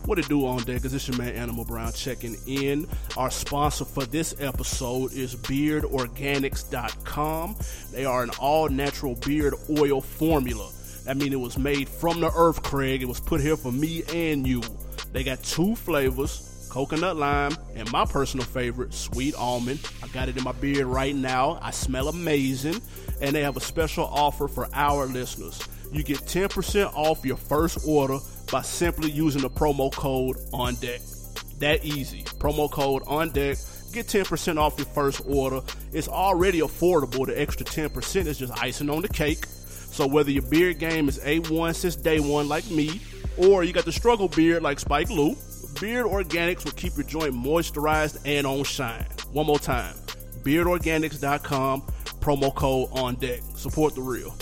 What it do on deck? Is this your man Animal Brown checking in? Our sponsor for this episode is beardorganics.com. They are an all-natural beard oil formula. That means it was made from the earth, Craig. It was put here for me and you. They got 2 flavors, coconut lime, and my personal favorite, sweet almond. I got it in my beard right now. I smell amazing. And they have a special offer for our listeners. You get 10% off your first order by simply using the promo code on deck. That easy. Promo code on deck. Get 10% off your first order. It's already affordable. The extra 10% is just icing on the cake. So whether your beard game is A1 since day one like me, or you got the struggle beard like Spike Lou, Beard Organics will keep your joint moisturized and on shine. One more time. BeardOrganics.com. Promo code on deck. Support the real.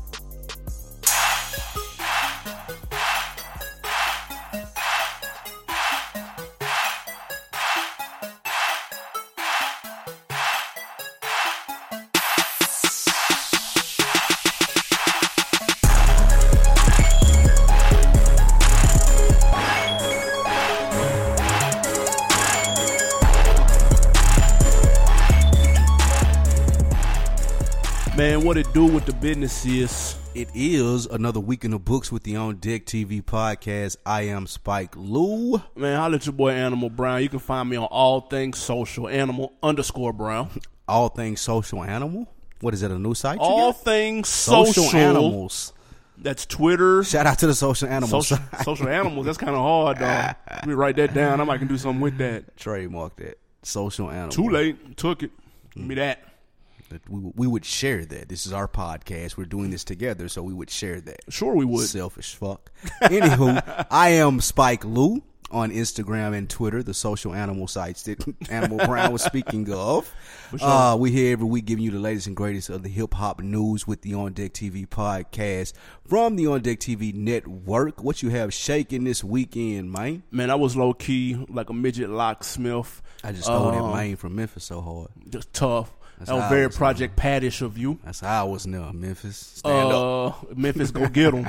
Man, what it do with the business is? It is another week in the books with the On Deck TV podcast. I am Spike Lou. Man, holla at your boy Animal Brown. You can find me on all things social, Animal_Brown. All things social animal? What is that, a new site? All things social animals. That's Twitter. Shout out to the social animals. Social animals, that's kind of hard, dog. Let me write that down. I might can do something with that. Trademark that. Social animals. Too late. Took it. Give me that. We would share that. This is our podcast. We're doing this together, so we would share that. Sure we would. Selfish fuck. Anywho, I am Spike Lou on Instagram and Twitter, the social animal sites that Animal Brown was speaking of. Sure. We here every week giving you the latest and greatest of the hip-hop news with the On Deck TV podcast from the On Deck TV network. What you have shaking this weekend, man? Man, I was low-key like a midget locksmith. I just stole that man from Memphis so hard. Just tough. That was very Project Pat-ish of you. That's how I was now, Memphis. Stand up. Memphis, go get them.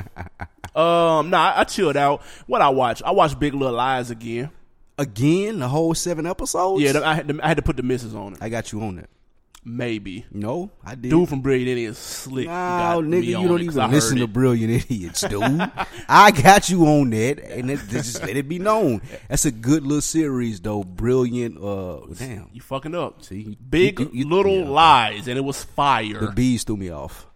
I chilled out. What I watched Big Little Lies again. Again? The whole 7 episodes? Yeah, I had to put the misses on it. I got you on that. Maybe. No, I did. Dude from Brilliant Idiots slick. No, nigga, you don't even listen to Brilliant Idiots, dude. I got you on that, and just let it be known. That's a good little series, though. Brilliant. Damn. You fucking up. See, Big Little Lies, and it was fire. The bees threw me off.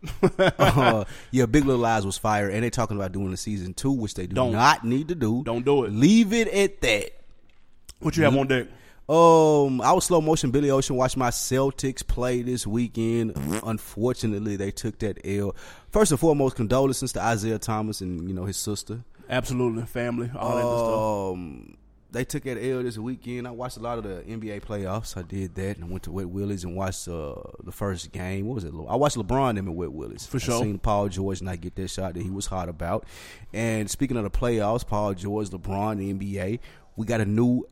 Yeah, Big Little Lies was fire, and they're talking about doing a season 2, which they do not need to do. Don't do it. Leave it at that. What you have on deck? I was slow motion Billy Ocean, watched my Celtics play this weekend. Unfortunately, they took that L. First and foremost, condolences to Isaiah Thomas and his sister. Absolutely, family, all that good stuff. They took that L this weekend. I watched a lot of the NBA playoffs. I did that, and I went to Wet Willie's and watched the first game. What was it? I watched LeBron them at Wet Willie's. For sure. I seen Paul George not get that shot that he was hot about. And speaking of the playoffs, Paul George, LeBron, the NBA, we got a new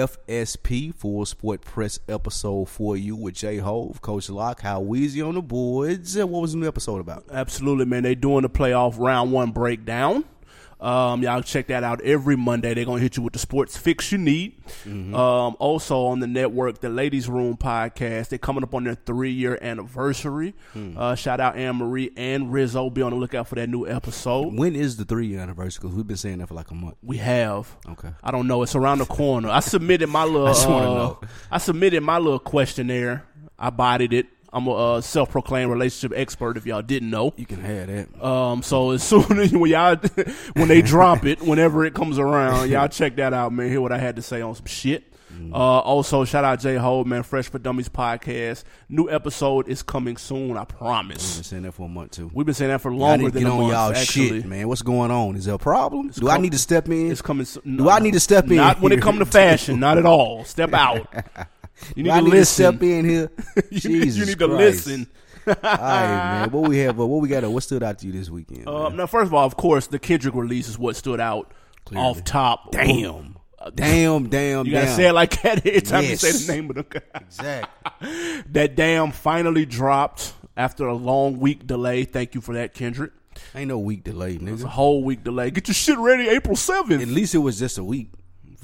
FSP, Full Sport Press episode for you with J Hove, Coach Locke, How Weezy on the boards. What was the new episode about? Absolutely, man. They doing the playoff round 1 breakdown. Y'all check that out every Monday. They're going to hit you with the sports fix you need. Mm-hmm. Also on the network, the Ladies Room podcast. They're coming up on their 3-year anniversary. Shout out Anne-Marie and Rizzo. Be on the lookout for that new episode. When is the 3-year anniversary? Because we've been saying that for like a month. We have. Okay. I don't know. It's around the corner. I submitted my little. I just want to know. I submitted my little questionnaire. I bodied it. I'm a self-proclaimed relationship expert. If y'all didn't know, you can have that. So as soon as when they drop it, whenever it comes around, y'all check that out, man. Hear what I had to say on some shit. Also, shout out J Ho, man. Fresh for Dummies podcast. New episode is coming soon. I promise. We've been saying that for a month too. We've been saying that for longer than a month. Y'all actually. Shit, man. What's going on? Is there a problem? Do I need to step in? It's coming. Do I need to step in? Not when it comes to fashion. Not at all. Step out. You need to listen. Step in here. You need to listen. All right, man. What we have? What we got? What stood out to you this weekend? Now, first of all, of course, the Kendrick release is what stood out. Clearly. Off top. Damn. You gotta say it like that every time you say the name of the guy. Exactly. That damn finally dropped after a long week delay. Thank you for that, Kendrick. Ain't no week delay, nigga. It's a whole week delay. Get your shit ready April 7th. At least it was just a week.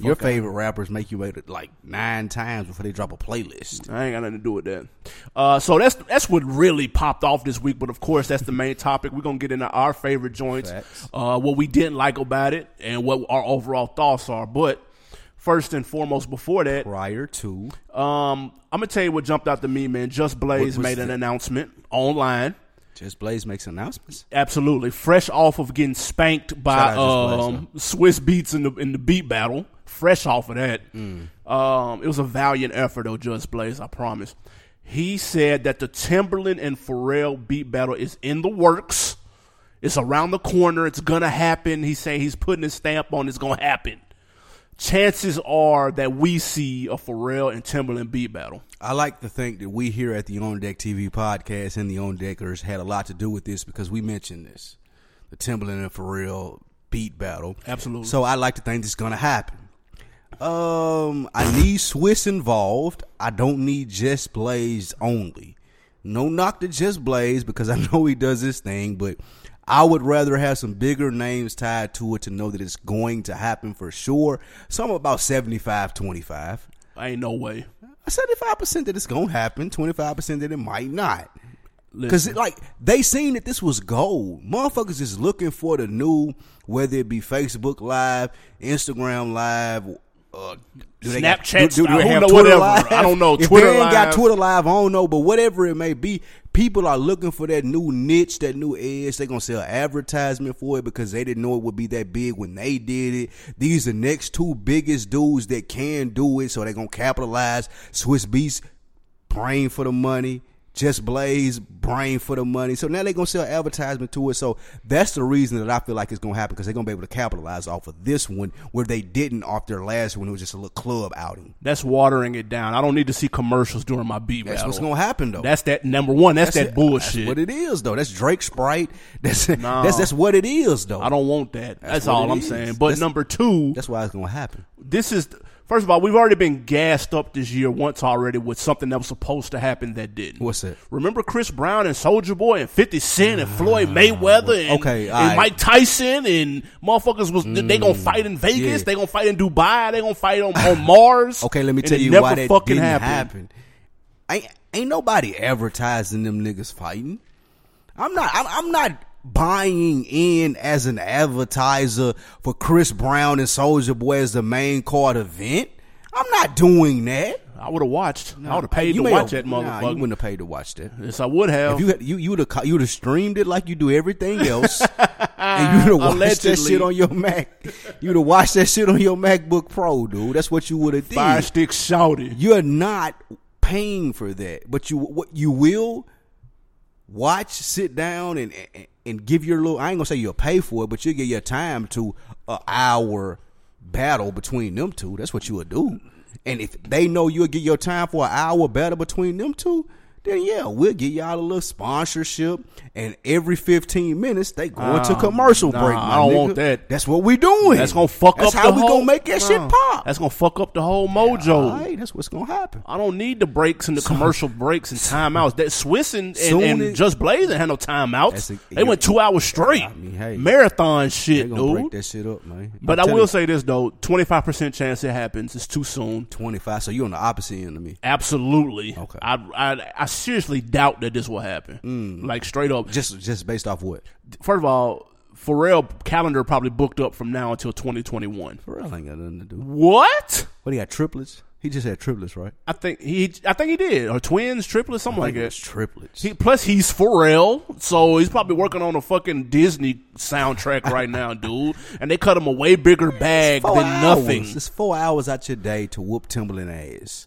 Your favorite rappers make you wait like 9 times before they drop a playlist. I ain't got nothing to do with that. So that's what really popped off this week. But of course, that's the main topic. We're gonna get into our favorite joints, what we didn't like about it, and what our overall thoughts are. But first and foremost, before that, prior to, I'm gonna tell you what jumped out to me, man. Just Blaze made an announcement online. Just Blaze makes announcements? Absolutely. Fresh off of getting spanked by Swiss Beats in the beat battle. Fresh off of that. It was a valiant effort, though, Just Blaze, I promise. He said that the Timberland and Pharrell beat battle is in the works. It's around the corner. It's going to happen. He's saying he's putting his stamp on it's going to happen. Chances are that we see a Pharrell and Timberland beat battle. I like to think that we here at the On Deck TV podcast and the On Deckers had a lot to do with this because we mentioned this. The Timberland and Pharrell beat battle. Absolutely. So I like to think it's going to happen. I need Swiss involved. I don't need Just Blaze only. No knock to Just Blaze because I know he does his thing, but I would rather have some bigger names tied to it to know that it's going to happen for sure. Something about 75-25. Ain't no way. 75% that it's going to happen, 25% that it might not. Because they seen that this was gold. Motherfuckers is looking for the new, whether it be Facebook Live, Instagram Live, Snapchat, do they have Twitter Live? I don't know. If Twitter they ain't Live. got Twitter Live, I don't know. But whatever it may be, people are looking for that new niche, that new edge. They're going to sell advertisement for it because they didn't know it would be that big when they did it. These are the next 2 biggest dudes that can do it, so they're going to capitalize. Swiss Beats, brain for the money. Just Blaze, brain for the money. So now they're going to sell advertisement to it. So that's the reason that I feel like it's going to happen because they're going to be able to capitalize off of this one where they didn't off their last one. It was just a little club outing. That's watering it down. I don't need to see commercials during my beat battle. That's what's going to happen, though. That's that number one. That's that bullshit. That's what it is, though. That's Drake Sprite. That's what it is, though. I don't want that. That's all I'm saying. But number 2. That's why it's going to happen. This is... First of all, we've already been gassed up this year once already with something that was supposed to happen that didn't. What's that? Remember Chris Brown and Soulja Boy and 50 Cent and Floyd Mayweather and Mike Tyson and motherfuckers was they gonna fight in Vegas, yeah. they gonna fight in Dubai, they gonna fight on Mars. Okay, let me tell you why that didn't happen. Ain't nobody advertising them niggas fighting. I'm not buying in as an advertiser for Chris Brown and Soulja Boy as the main card event. I'm not doing that. I would have watched. I would have paid to watch that motherfucker. You wouldn't have paid to watch that. Yes, I would have. If you would have streamed it like you do everything else, and you would have watched that shit on your Mac. You would have watched that shit on your MacBook Pro, dude. That's what you would have did. Fire stick shouted. You're not paying for that, but you will watch, sit down, and give your little. I ain't gonna say you'll pay for it, but you'll give your time to an hour battle between them two. That's what you would do. And if they know you'll get your time for an hour battle between them two, then yeah, we'll get y'all a little sponsorship. And every 15 minutes, they go into commercial break. I don't want that. That's what we doing. That's gonna fuck that's up how the we whole, gonna make that shit pop. That's gonna fuck up the whole mojo. All right, that's what's gonna happen. I don't need the breaks and the commercial breaks and timeouts. That Swiss and Just Blaze ain't had no timeouts. They went 2 hours straight. I mean, hey, marathon shit, they dude. Break that shit up, man. But I will say this though: 25% chance it happens. It's too soon. 25. So you on the opposite end of me. Absolutely. Okay. I seriously doubt that this will happen. Like straight up. Just based off what? First of all, Pharrell calendar probably booked up from now until 2021. Pharrell ain't got nothing to do. What? What, he got triplets? He just had triplets, right? I think he did. Or twins, triplets, something like that. Triplets. Plus he's Pharrell, so he's probably working on a fucking Disney soundtrack right now, dude. And they cut him a way bigger bag than nothing. It's 4 hours out your day to whoop Timberland ass.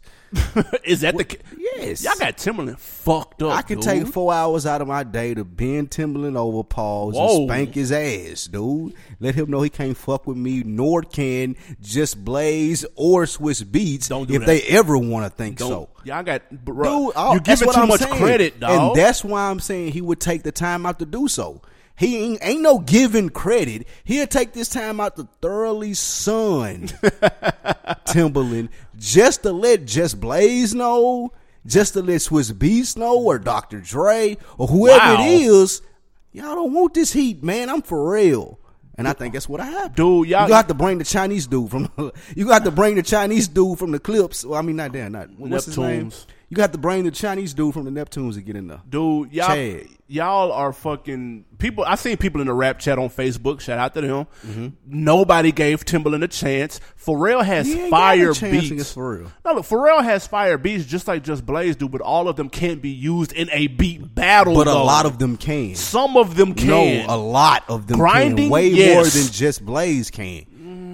Is that the yes? Y'all got Timberland fucked up. I can take 4 hours out of my day to bend Timberland over paws and spank his ass, dude. Let him know he can't fuck with me, nor can Just Blaze or Swiss Beats if they ever want to think so. Y'all got, dude. You giving too much credit, dog. And that's why I'm saying he would take the time out to do so. He ain't no giving credit. He'll take this time out to thoroughly sun Timberland just to let Just Blaze know, just to let Swiss Beats know, or Dr. Dre, or whoever it is. Y'all don't want this heat, man. I'm for real. And I think that's what happened. Dude, y'all you got to bring the Chinese dude from the Clips. Well, I mean, what's his name? Neptunes. You got to bring the Chinese dude from the Neptunes to get in there. Dude, y'all are fucking people. I seen people in the rap chat on Facebook. Shout out to them. Mm-hmm. Nobody gave Timbaland a chance. Pharrell has fire beats. For No, look, Pharrell has fire beats just like Just Blaze do, but all of them can't be used in a beat battle. But a lot of them can. Some of them can. No, a lot of them Grinding, can. Way yes. more than Just Blaze can.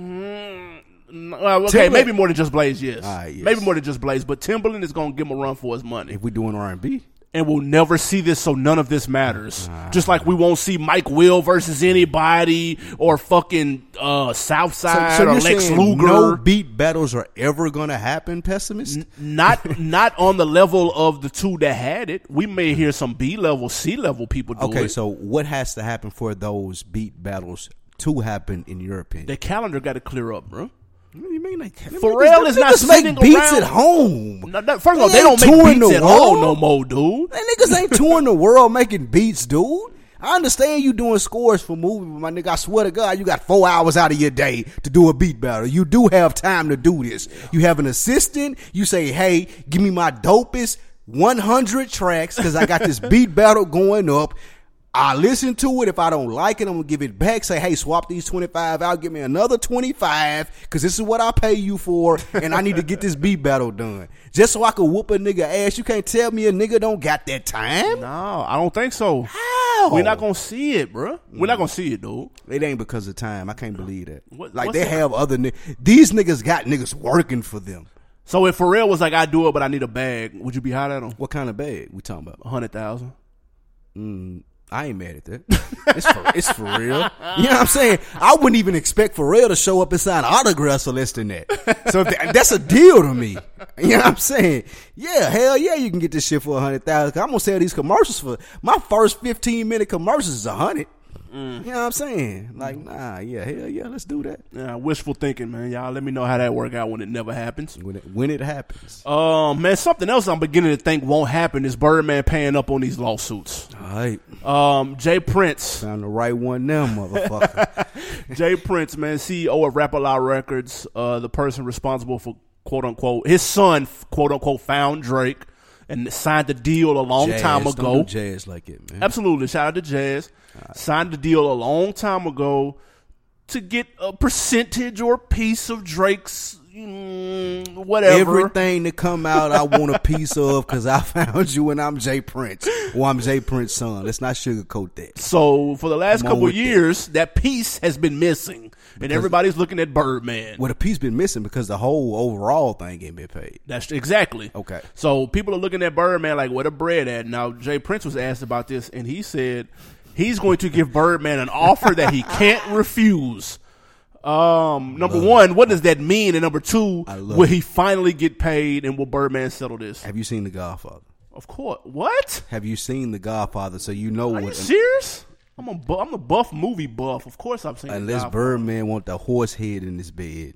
Okay, Timbaland, maybe more than Just Blaze, yes. Yes. Maybe more than Just Blaze, but Timbaland is going to give him a run for his money. If we doing R&B. And we'll never see this, so none of this matters. Just like we won't see Mike Will versus anybody or fucking Southside or Lex Luger. No beat battles are ever going to happen, Pessimist? Not on the level of the two that had it. We may hear some B-level, C-level people do it. Okay, so what has to happen for those beat battles to happen in your opinion? The calendar got to clear up, bro. What do you mean? Pharrell is not sitting make beats around at home. No, first of all, they don't make beats at home no more, dude. That niggas ain't touring the world making beats, dude. I understand you doing scores for movies, but my nigga, I swear to God, you got 4 hours out of your day to do a beat battle. You do have time to do this. You have an assistant. You say, hey, give me my dopest 100 tracks because I got this beat battle going up. I listen to it. If I don't like it, I'm going to give it back. Say, hey, swap these 25 out. Give me another 25 because this is what I pay you for, and I need to get this beat battle done. Just so I can whoop a nigga ass. You can't tell me a nigga don't got that time. No, I don't think so. How? We're not going to see it, bro. We're not going to see it, dude. It ain't because of time. I can't believe that. What's they have other niggas. These niggas got niggas working for them. So if Pharrell was like, I do it, but I need a bag, would you be hot at him? What kind of bag we talking about? 100,000. I ain't mad at that. It's for real. You know what I'm saying? I wouldn't even expect Pharrell to show up and sign autographs for less than that. So that's a deal to me. You know what I'm saying? Yeah, hell yeah, you can get this shit for 100,000. I'm gonna sell these commercials for my first 15-minute commercials is 100. You know what I'm saying? Like, nah, yeah, hell yeah, let's do that. Yeah, wishful thinking, man. Y'all let me know how that work out when it never happens. When it happens. Man, something else I'm beginning to think won't happen is Birdman paying up on these lawsuits. All right. Jay Prince. Found the right one now, motherfucker. Jay Prince, man, CEO of Rap A Lot Records, the person responsible for, quote unquote, his son, quote unquote, found Drake and signed the deal a long time ago. Don't do Jazz like it, man. Absolutely. Shout out to Jazz. Right. Signed the deal a long time ago to get a percentage or a piece of Drake's whatever. Everything that come out, I want a piece of because I found you and I'm Jay Prince. Or I'm Jay Prince's son. Let's not sugarcoat that. So for the last couple of years, that piece has been missing. And everybody's looking at Birdman. Well, the piece been missing because the whole overall thing ain't been paid. That's exactly. Okay. So people are looking at Birdman like, where the bread at? Now, Jay Prince was asked about this, and he said he's going to give Birdman an offer that he can't refuse. Number one, what does that mean? And number two, will he finally get paid and will Birdman settle this? Have you seen The Godfather? Of course. What? Have you seen The Godfather? So you know what? Are you serious? I'm a buff movie buff. Of course I've seen unless Birdman want the horse head in his bed.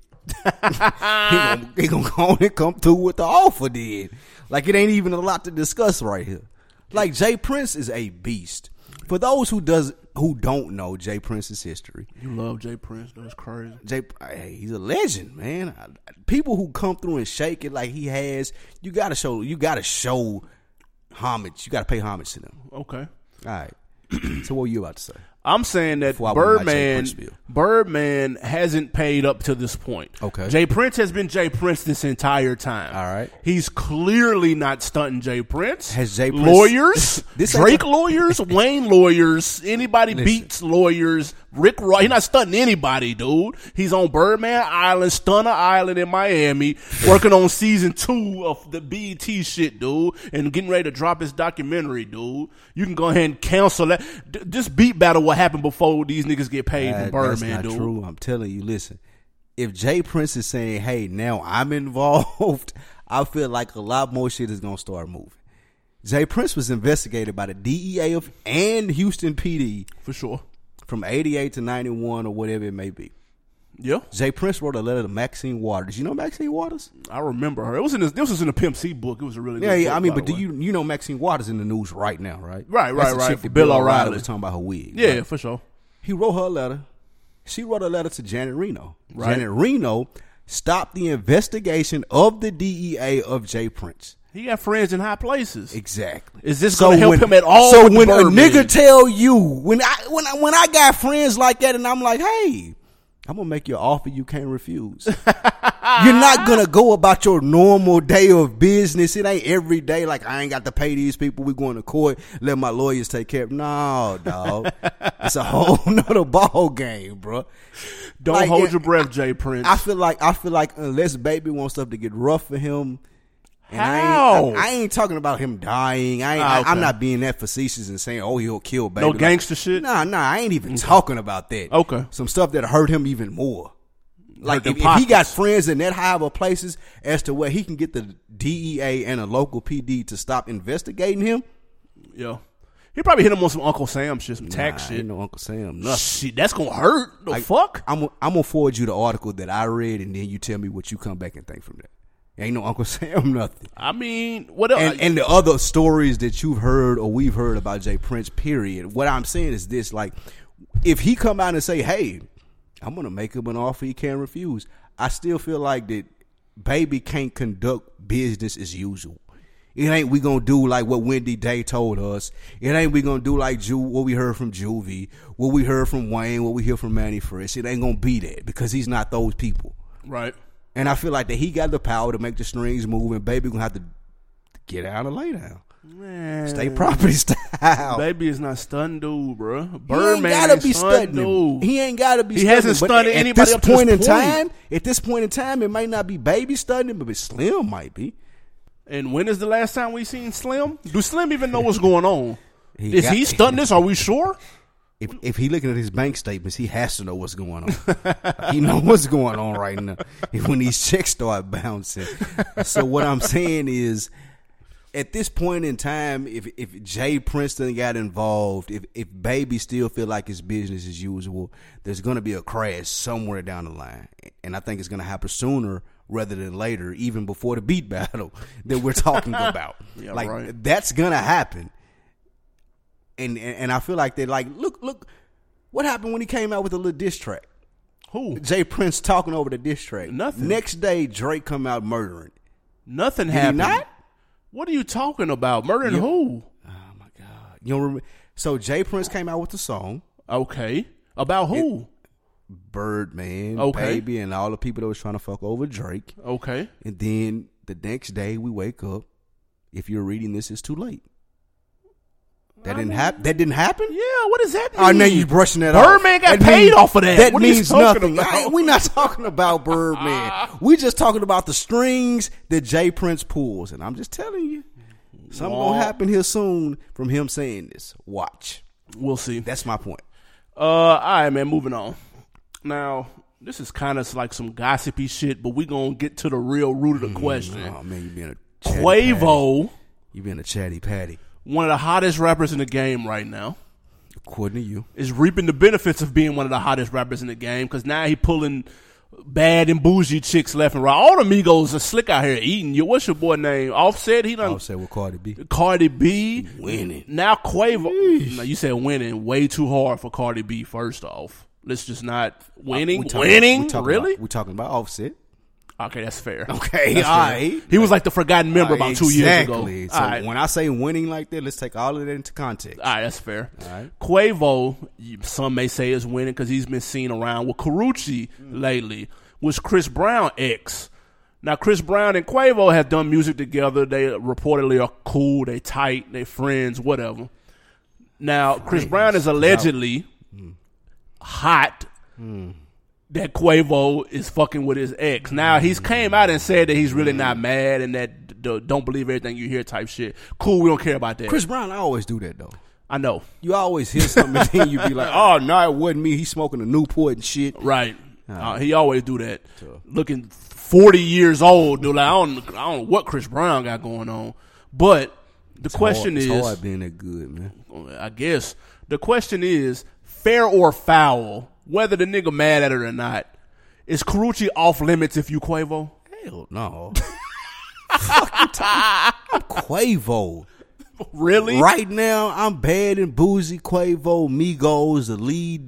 he gonna go on and come through with the offer then. Like it ain't even a lot to discuss right here. Like Jay Prince is a beast. For those who don't know Jay Prince's history. You love Jay Prince. That's crazy. He's a legend, man. People who come through and shake it like he has, you gotta show homage. You gotta pay homage to them. Okay. All right. So what were you about to say? I'm saying that Birdman hasn't paid up to this point. Okay. Jay Prince has been Jay Prince this entire time. All right. He's clearly not stunting Jay Prince. Has Jay Prince lawyers, Drake lawyers, Wayne lawyers, anybody beats lawyers, Rick Ross. He's not stunting anybody, dude. He's on Birdman Island, Stunner Island in Miami, working on season 2 of the BET shit, dude, and getting ready to drop his documentary, dude. You can go ahead and cancel that. This beat battle will happen before these niggas get paid from Birdman, dude. That's not true. I'm telling you, listen. If Jay Prince is saying, hey, now I'm involved, I feel like a lot more shit is going to start moving. Jay Prince was investigated by the DEA and Houston PD. For sure. From 88 to 91 or whatever it may be. Yeah. Jay Prince wrote a letter to Maxine Waters. You know Maxine Waters? I remember her. This was in the Pimp C book. It was a really good book, I mean, but do you know Maxine Waters in the news right now, right? Right. That's the chick that Bill O'Reilly was talking about her wig. Yeah, right? for sure. He wrote her a letter She wrote a letter to Janet Reno. Right. Janet Reno stopped the investigation of the DEA of Jay Prince. He got friends in high places. Exactly. Is this going to help him at all? So with when a Birdman? nigga tell you, when I got friends like that, and I'm like, hey, I'm gonna make you an offer you can't refuse. You're not gonna go about your normal day of business. It ain't every day like I ain't got to pay these people. We going to court. Let my lawyers take care of. No, dog. It's a whole nother ball game, bro. Don't hold your breath, Jay Prince. I feel like unless Baby wants stuff to get rough for him. And How? I ain't talking about him dying. Okay. I'm not being that facetious and saying, oh, he'll kill Baby. No gangster shit? Nah, I ain't even talking about that. Okay. Some stuff that hurt him even more. Like, Hurt if them he got pockets. friends in that high of places as to where he can get the DEA and a local PD to stop investigating him. Yeah. He probably hit him on some Uncle Sam shit, some tax shit. Ain't no Uncle Sam, nothing. Shit, that's going to hurt. The fuck? I'm gonna forward you the article that I read, and then you tell me what you come back and think from that. Ain't no Uncle Sam, nothing. I mean, what else? And the other stories that you've heard or we've heard about Jay Prince, period. What I'm saying is this, like, if he come out and say, hey, I'm going to make him an offer he can't refuse, I still feel like that Baby can't conduct business as usual. It ain't we going to do like what Wendy Day told us. It ain't we going to do like what we heard from Juvie, what we heard from Wayne, what we hear from Manny Fresh. It ain't going to be that because he's not those people. Right. And I feel like that he got the power to make the strings move, and Baby gonna have to get down and lay down. Man. Stay property style. Baby is not stun dude, bro. He ain't Birdman gotta ain't be stun stunting dude. him. He ain't gotta be. He stunting hasn't him. But stunned at anybody this up to this point in point. time. At this point in time, it might not be Baby stunning him, but Slim might be. And when is the last time we seen Slim? Do Slim even know what's going on? He Is he stunting this? Are we sure? If he looking at his bank statements, he has to know what's going on. He know what's going on right now when these checks start bouncing. So what I'm saying is, at this point in time, if Jay Princeton got involved, if Baby still feel like it's business as usual, there's going to be a crash somewhere down the line. And I think it's going to happen sooner rather than later, even before the beat battle that we're talking about. Yeah, like, right. That's going to happen. And I feel like they're like, look, what happened when he came out with a little diss track? Who? Jay Prince talking over the diss track. Nothing. Next day, Drake come out murdering. Nothing Did he happened. not? What are you talking about? Murdering who? Oh my God! You don't remember? So Jay Prince came out with the song Okay. About who? Birdman, Okay. Baby, and all the people that was trying to fuck over Drake. Okay. And then the next day, we wake up. If you're reading this, it's too late. That didn't happen. That didn't happen. Yeah, what does that mean? Oh, now you brushing that off. Birdman got That paid means- off of that. That What are you means talking nothing. about? We're not talking about Birdman. We just talking about the strings that Jay Prince pulls. And I'm just telling you, something gonna happen here soon from him saying this. Watch. We'll see. That's my point. All right, man, moving on. Now, this is kind of like some gossipy shit, but we going to get to the real root of the question. Oh man, you being a chatty Quavo, patty. You being a chatty patty. one of the hottest rappers in the game right now, According to you. is reaping the benefits of being one of the hottest rappers in the game because now he pulling bad and bougie chicks left and right. All the Migos are slick out here eating you. What's your boy name? Offset? He done. I'll say with Cardi B. Cardi B. Winning. Now Quavo. Now you said winning way too hard for Cardi B first off. Let's just not winning. We talking Really? About, we talking about Offset. Okay, that's fair. Okay, That's all fair. right. He was like the forgotten member about 2 years ago. Exactly. So All right. when I say winning like that, let's take all of that into context. All right, that's fair. All right. Quavo, some may say is winning because he's been seen around with Karrueche lately, was Chris Brown ex. Now, Chris Brown and Quavo have done music together. They reportedly are cool. They tight. They friends, whatever. Now, Chris Brown is allegedly hot that Quavo is fucking with his ex. Now, he's came out and said that he's really not mad and that don't believe everything you hear type shit. Cool, we don't care about that. Chris Brown, I always do that though. I know. You always hear something and then you be like, oh, no, it wasn't me. He's smoking a Newport and shit. Right. He always do that. Looking 40 years old, dude. Like, I don't know what Chris Brown got going on. But the question is, it's hard being that good, man. I guess, the question is, fair or foul, whether the nigga mad at it or not, is Karrueche off limits if you Quavo? Hell no. Fuck you talking? I'm Quavo. Really? Right now, I'm bad and boozy Quavo, Migos, the lead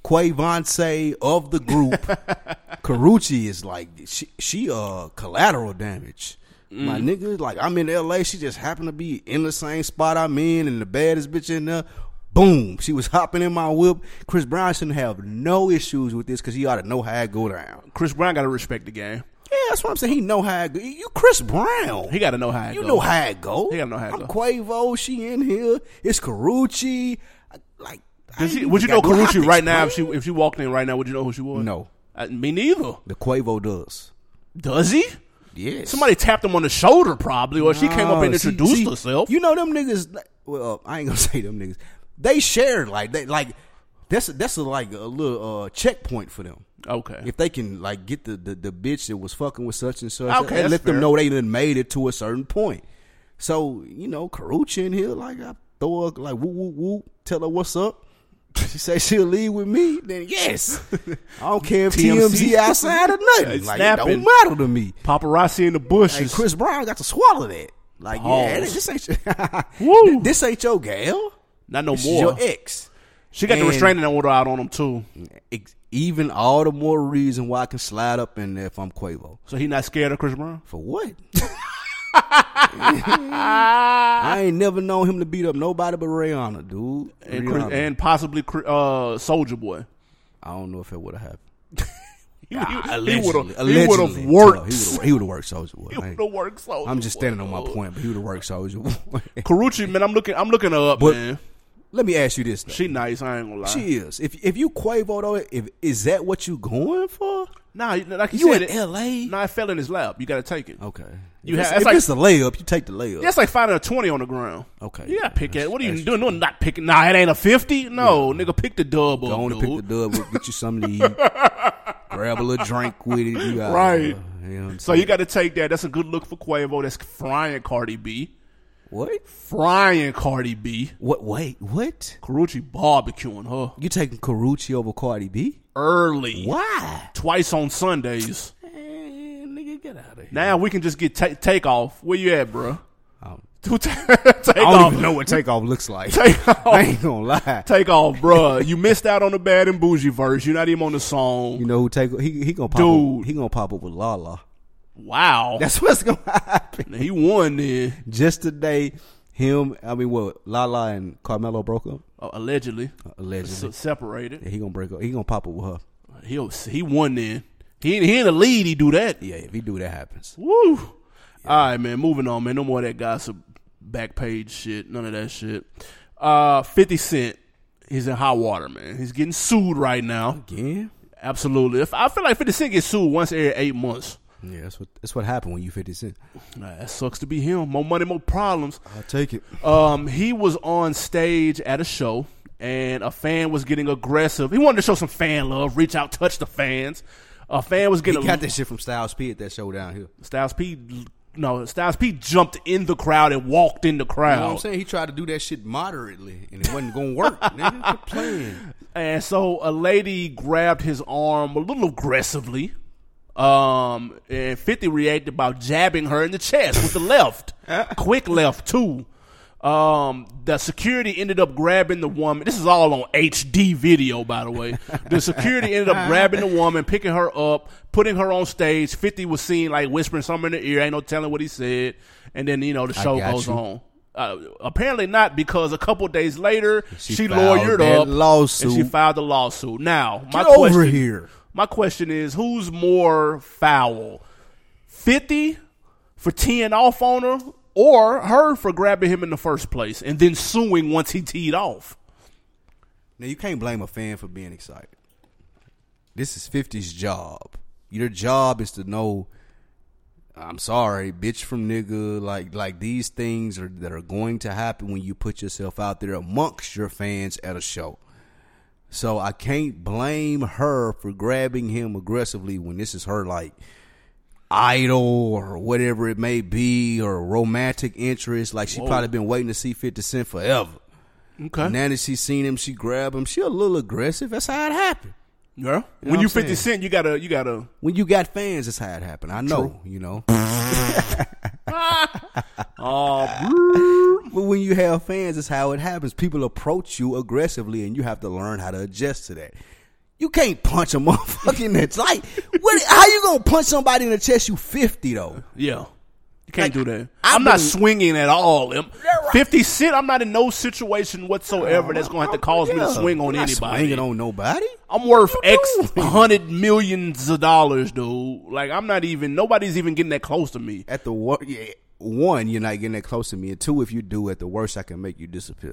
Quavonce of the group. Karrueche is like she collateral damage. My nigga, like I'm in LA, she just happened to be in the same spot I'm in, and the baddest bitch in there. Boom, she was hopping in my whip. Chris Brown shouldn't have no issues with this because he ought to know how it go down. Chris Brown got to respect the game. Yeah, that's what I'm saying. He know how it go. You Chris Brown. He got to know how it go. You know how it go. He got to know how it go. I'm Quavo. She in here. It's Karrueche. Like, would you know Karrueche right now if she walked in right now? Would you know who she was? No. Me neither. The Quavo does. Does he? Yes. Somebody tapped him on the shoulder probably, or she came up and introduced herself. You know them niggas. Well, I ain't gonna say them niggas. They share that's a little checkpoint for them. Okay. If they can like get the bitch that was fucking with such and such, okay, and let them fair. know they done made it to a certain point. So Karrueche in here, like I throw her like woo woo woo, tell her what's up. She say she'll leave with me, then yes. I don't care if TMZ outside or nothing. Like it don't matter to me. Paparazzi in the bushes. Hey, Chris Brown got to swallow that. Like yeah, this ain't your gal. Not no this more. Is your ex. She got the restraining order out on him too. Even all the more reason why I can slide up in there if I'm Quavo. So he not scared of Chris Brown? For what? I ain't never known him to beat up nobody but Rihanna, dude. And possibly Soulja Boy. I don't know if it would have happened. He would have worked. He would have worked Soulja Boy. He would have worked Soulja Boy. I'm just standing on my point, but he would have worked Soulja Boy. Karrueche, man, I'm looking her up, man. Let me ask you this though. She nice, I ain't gonna lie. She is. If you Quavo though, is that what you going for? Nah, like you said, in LA? Nah, it fell in his lap. You gotta take it. Okay. If it's the layup, you take the layup. That's like finding a 20 on the ground. Okay. You gotta pick it. What are you doing? No, not picking. Nah, it ain't a 50. No, nigga, pick the dub up. Go on and pick the dub up. Get you something to eat. Grab a little drink with it. You got, right. So you got to take that. That's a good look for Quavo. That's frying Cardi B. What? Frying Cardi B. What? Wait, what? Karrueche barbecuing her. You taking Karrueche over Cardi B? Early. Why? Twice on Sundays. Nigga, get out of here. Now we can just get Takeoff. Where you at, bro? I don't even know what Takeoff looks like. Takeoff. I ain't gonna lie. Takeoff, bro. You missed out on the Bad and Bougie verse. You're not even on the song. You know who Takeoff? He gonna pop Dude. up. He gonna pop up with Lala. Wow. That's what's gonna happen. He won then. Just today, Lala and Carmelo broke up? Allegedly. Separated. Yeah, he gonna break up. He gonna pop up with her. He won then. He in the lead, he do that. Yeah, if he do, that happens. Woo. Yeah. All right, man. Moving on, man. No more of that gossip, back page shit. None of that shit. 50 Cent. He's in hot water, man. He's getting sued right now. Again? Absolutely. I feel like 50 Cent gets sued once every 8 months. Yeah, that's what happened when you 50 Cent. That sucks to be him. More money, more problems. I'll take it. He was on stage at a show, and a fan was getting aggressive. He wanted to show some fan love, reach out, touch the fans. A fan was getting. He got that shit from Styles P at that show down here. Styles P jumped in the crowd and walked in the crowd. You know what I'm saying? He tried to do that shit moderately, and it wasn't going to work. Nigga, quit playing. And so a lady grabbed his arm a little aggressively. And 50 reacted by jabbing her in the chest with the left. Quick left, too. The security ended up grabbing the woman. This is all on HD video, by the way. The security ended up grabbing the woman, picking her up, putting her on stage. 50 was seen like whispering something in the ear. Ain't no telling what he said. And then, the show goes on. Apparently not, because a couple days later, she lawyered up lawsuit. and she filed the lawsuit. Now, my question is, who's more foul? 50 for teeing off on her, or her for grabbing him in the first place and then suing once he teed off? Now, you can't blame a fan for being excited. This is 50's job. Your job is to know, I'm sorry, bitch from nigga, like these things that are going to happen when you put yourself out there amongst your fans at a show. So I can't blame her for grabbing him aggressively when this is her, like, idol or whatever it may be, or romantic interest. Like, she probably been waiting to see 50 Cent forever. Okay. Now that she's seen him, she grabbed him. She a little aggressive. That's how it happened. Yeah. When you 50 Cent, you gotta. When you got fans, that's how it happened. I know, True. But when you have fans, that's how it happens. People approach you aggressively, and you have to learn how to adjust to that. You can't punch a motherfucker in the like. How you gonna punch somebody in the chest? You 50 though. Yeah. You can't do that. I'm not swinging at all. 50 Cent, I'm not in no situation whatsoever that's going to have to cause me to swing on anybody. Swinging on nobody. I'm worth $100 million, dude. Like, I'm not even, nobody's even getting that close to me. At the one, you're not getting that close to me. And two, if you do, at the worst, I can make you disappear.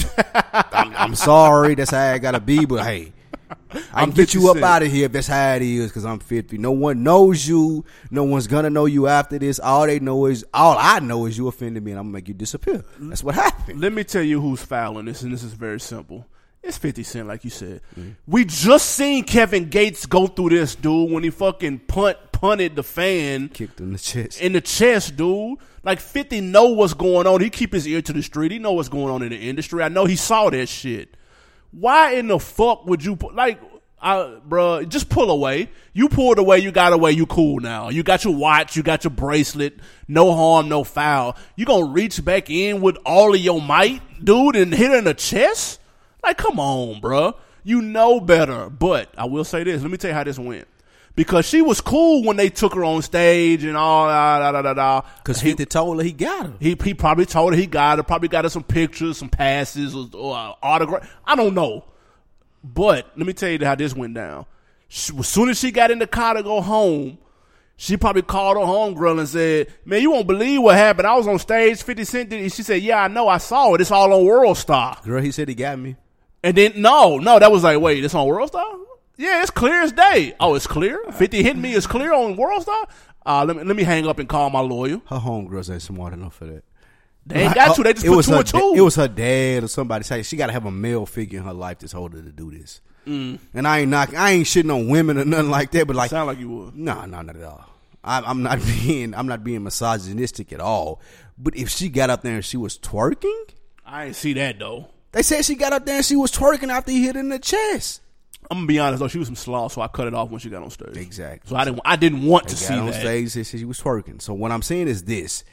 I'm sorry. That's how I got to be. But, hey. I can get you up out of here if that's how it is, because I'm 50. No one knows you. No one's gonna know you after this. All I know is you offended me, and I'm gonna make you disappear. That's what happened. Let me tell you who's fouling this, and this is very simple. It's 50 Cent, like you said. Mm-hmm. We just seen Kevin Gates go through this, dude, when he fucking punted the fan. Kicked in the chest. In the chest, dude. Like, 50 know what's going on. He keep his ear to the street. He know what's going on in the industry. I know he saw that shit. Why in the fuck would you bro? Just pull away. You pulled away. You got away. You cool now. You got your watch. You got your bracelet. No harm, no foul. You gonna reach back in with all of your might, dude, and hit her in the chest? Like, come on, bro. You know better. But I will say this. Let me tell you how this went. Because she was cool when they took her on stage and all Because he told her he got her. He probably told her he got her. Probably got her some pictures, some passes, or autograph. I don't know. But let me tell you how this went down. As soon as she got in the car to go home, she probably called her homegirl and said, "Man, you won't believe what happened. I was on stage. 50 Cent did it." She said, "Yeah, I know. I saw it. It's all on World Star." Girl, he said he got me. And then no, that was like, wait, it's on World Star? Yeah, it's clear as day. Oh, it's clear? 50 hit me is clear on World Star? Let me hang up and call my lawyer. Her homegirls ain't smart enough for that. They ain't got to. They just put two and two. It was her dad or somebody saying she got to have a male figure in her life that's older to do this. And I ain't shitting on women or nothing like that. But like, sound like you would. No, not at all. I'm not being misogynistic at all. But if she got up there and she was twerking, I ain't see that though. They said she got up there and she was twerking after he hit her in the chest. I'm gonna be honest though, she was some sloth, so I cut it off when she got on stage. Exactly. So I didn't want to see that. On stage, said she was twerking. So what I'm saying is this: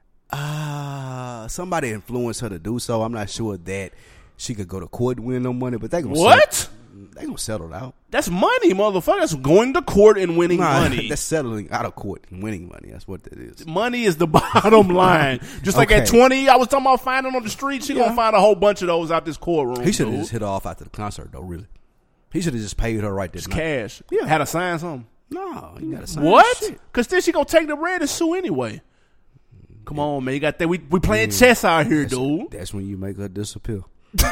somebody influenced her to do so. I'm not sure that she could go to court and win no money, but they gonna settle it out. That's money, motherfucker. That's going to court and winning money. That's settling out of court and winning money. That's what that is. Money is the bottom line. Just like at 20, I was talking about finding on the street. She gonna find a whole bunch of those out this courtroom. He should have just hit her off after the concert, though. Really, he should have just paid her right there. Just cash. Yeah, had to sign something. No, you gotta sign what? Because then she gonna take the bread and sue anyway. Come on, man. You got that? We playing chess out here, dude. That's when you make her disappear.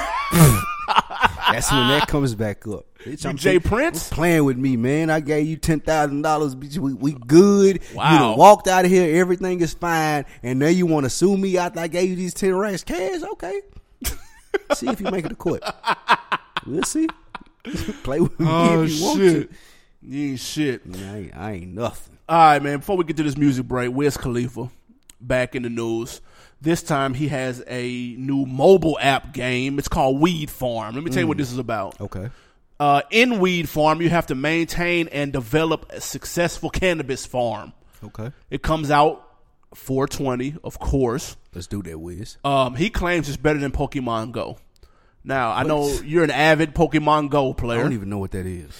That's when that comes back up. Jay Prince playing with me, man. I gave you $10,000. We good. Wow. You done walked out of here. Everything is fine. And now you want to sue me after I gave you these 10 racks cash? Okay. See if you make it to court. We'll see. Play with me if you want to. You ain't shit. I ain't nothing. All right, man. Before we get to this music break, Wiz Khalifa back in the news. This time he has a new mobile app game. It's called Weed Farm. Let me tell you what this is about. Okay. In Weed Farm, you have to maintain and develop a successful cannabis farm. Okay. It comes out 4/20, of course. Let's do that, Wiz. He claims it's better than Pokemon Go. Now, I know you're an avid Pokemon Go player. I don't even know what that is.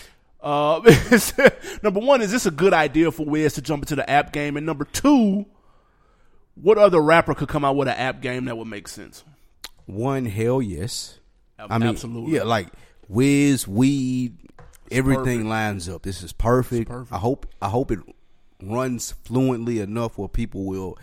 Number one, is this a good idea for Wiz to jump into the app game? And number two, what other rapper could come out with an app game that would make sense? One, hell yes. Absolutely. Yeah, like Wiz, Weed, everything lines up. This is perfect. I hope it runs fluently enough where people will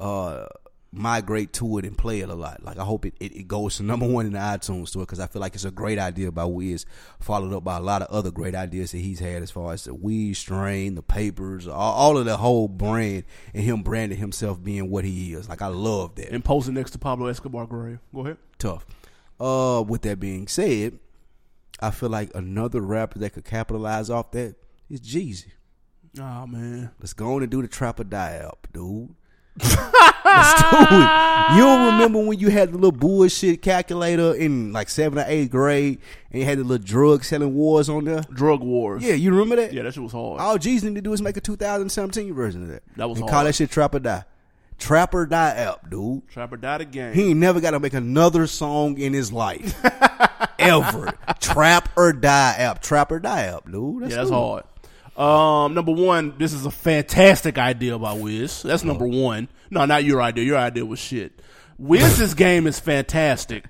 migrate to it and play it a lot. Like I hope it goes to number one in the iTunes store, because I feel like it's a great idea by Wiz, followed up by a lot of other great ideas that he's had as far as the weed strain, the papers, all of the whole brand, and him branding himself being what he is. Like I love that. And posing next to Pablo Escobar grave. Go ahead. Tough. With that being said, I feel like another rapper that could capitalize off that is Jeezy. Oh man, let's go on and do the Trap or Die app, dude. Let's do it. You don't remember when you had the little bullshit calculator in like 7th or 8th grade and you had the little drug selling wars on there? Drug wars. Yeah, you remember that? Yeah, that shit was hard. All G's need to do is make a 2017 version of that. That was and hard. Call that shit Trap or Die. Trap or Die app, dude. Trap or Die the game. He ain't never got to make another song in his life. ever. Trap or Die app. Trap or Die app, dude. That's hard. Number one, this is a fantastic idea by Wiz. That's number one. No, not your idea. Your idea was shit. Wiz's game is fantastic.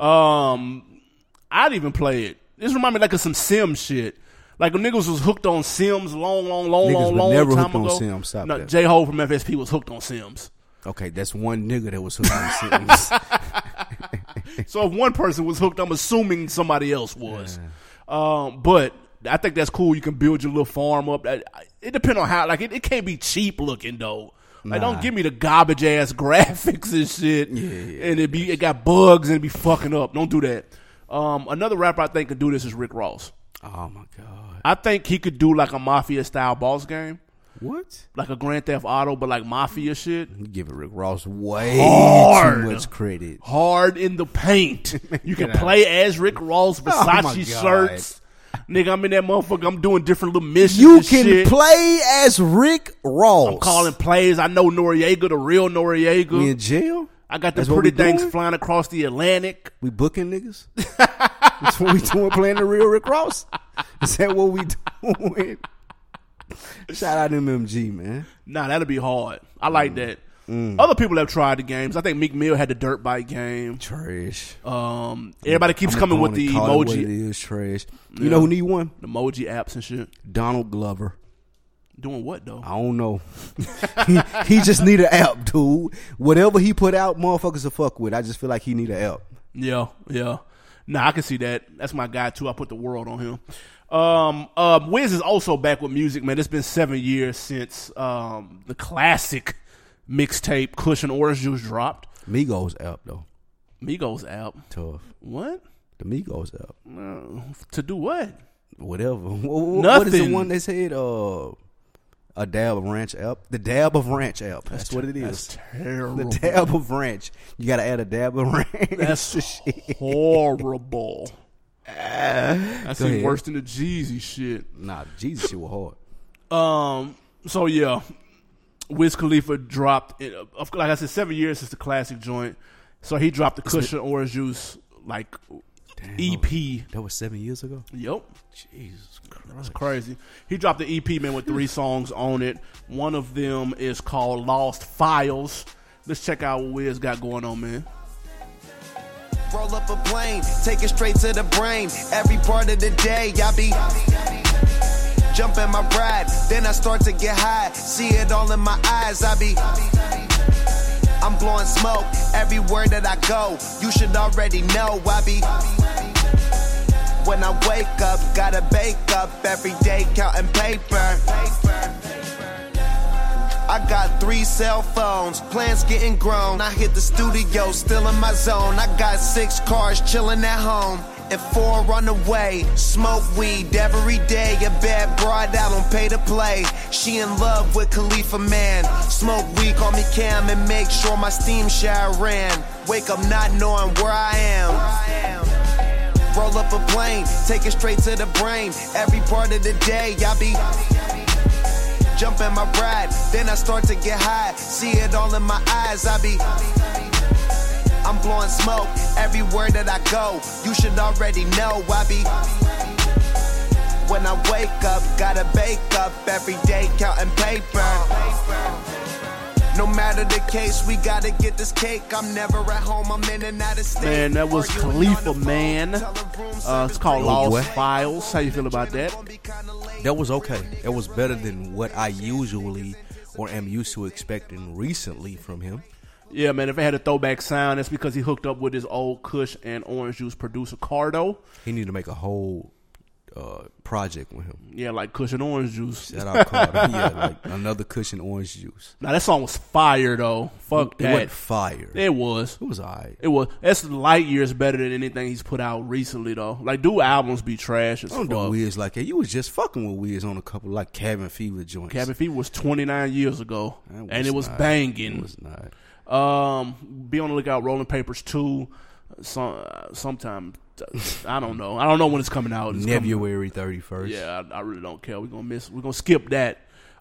I'd even play it. This remind me like of some Sims shit. Like when niggas was hooked on Sims long never time hooked ago. on Sims. Stop no, that. J-Ho from FSP was hooked on Sims. Okay, that's one nigga that was hooked on Sims. So if one person was hooked, I'm assuming somebody else was. But I think that's cool. You can build your little farm up. It depends on how. Like it can't be cheap looking though. Like don't give me the garbage ass graphics and shit. Yeah. And it got bugs and it be fucking up. Don't do that. Another rapper I think could do this is Rick Ross. Oh my god. I think he could do like a mafia style boss game. What? Like a Grand Theft Auto, but like mafia shit. You give Rick Ross way Hard. too much credit. Hard in the paint. You can play as Rick Ross, Versace my God. shirts. Nigga, I'm in that motherfucker. I'm doing different little missions. You and can shit. play as Rick Ross. I'm calling plays. I know Noriega, the real Noriega. We in jail? I got the That's what pretty we things doing? flying across the Atlantic. We booking niggas? That's what we doing, playing the real Rick Ross? Is that what we doing? Shout out to MMG, man. Nah, that'll be hard. I like that. Other people have tried the games. I think Meek Mill had the dirt bike game. Trash. Everybody keeps coming with the call it what it emoji. is, trash. You know who need one? The emoji apps and shit. Donald Glover. Doing what though? I don't know. he just need an app, dude. Whatever he put out, motherfuckers will fuck with. I just feel like he need an app. Yeah. Nah, I can see that. That's my guy too. I put the world on him. Wiz is also back with music, man. It's been 7 years since the classic mixtape Kush and Orange Juice dropped. Migos app though. Migos app. Tough. What? The Migos app. To do what? Whatever. Nothing. What is the one they said? A Dab of Ranch app. The Dab of Ranch app. That's what it is. That's terrible. The Dab of Ranch. You got to add a dab of ranch. That's horrible. That's even worse than the Jeezy shit. Nah, Jesus shit was hard. So yeah, Wiz Khalifa dropped it. Like I said, 7 years since the classic joint. So he dropped the Kush and Orange Juice like EP. That was 7 years ago? Yep. Jesus Christ. That's crazy. He dropped the EP, man, with 3 songs on it. One of them is called Lost Files. Let's check out what Wiz got going on, man. Roll up a plane, take it straight to the brain. Every part of the day, I be jump in my ride, then I start to get high. See it all in my eyes, I'm blowing smoke everywhere that I go. You should already know I be. When I wake up, gotta bake up every day, counting paper. I got 3 cell phones, plans getting grown. I hit the studio, still in my zone. I got 6 cars chilling at home and 4 on the way. Smoke weed every day. A bad broad, I don't pay to play. She in love with Khalifa, man. Smoke weed, call me Cam, and make sure my steam shower ran. Wake up not knowing where I am. Roll up a plane, take it straight to the brain. Every part of the day, I be jump in my ride, then I start to get high. See it all in my eyes, I'm blowing smoke everywhere that I go. You should already know I be. When I wake up, gotta bake up every day, counting paper. No matter the case, we gotta get this cake. I'm never at home, I'm in and out of state. Man, that was Khalifa, man. It's called Lost Files. How you feel about that? That was okay. That was better than what I usually or am used to expecting recently from him. Yeah, man, if it had a throwback sound, that's because he hooked up with his old Kush and Orange Juice producer, Cardo. He need to make a whole project with him. Yeah, like Kush and Orange Juice. Shout out Cardo. Yeah, like another Kush and Orange Juice. Now, that song was fire, though. Fuck that. It wasn't fire. It was. It was alright. It was. That's light years better than anything he's put out recently, though. Like, dude, albums be trash as I don't fuck. do Wiz like that. You was just fucking with Wiz on a couple like Cabin Fever joints. Cabin Fever was 29 years ago, and it was not. banging. It was not. Be on the lookout. Rolling Papers 2. Sometime. I don't know. I don't know when it's coming out. It's February 31st. Yeah, I really don't care. We're gonna skip that.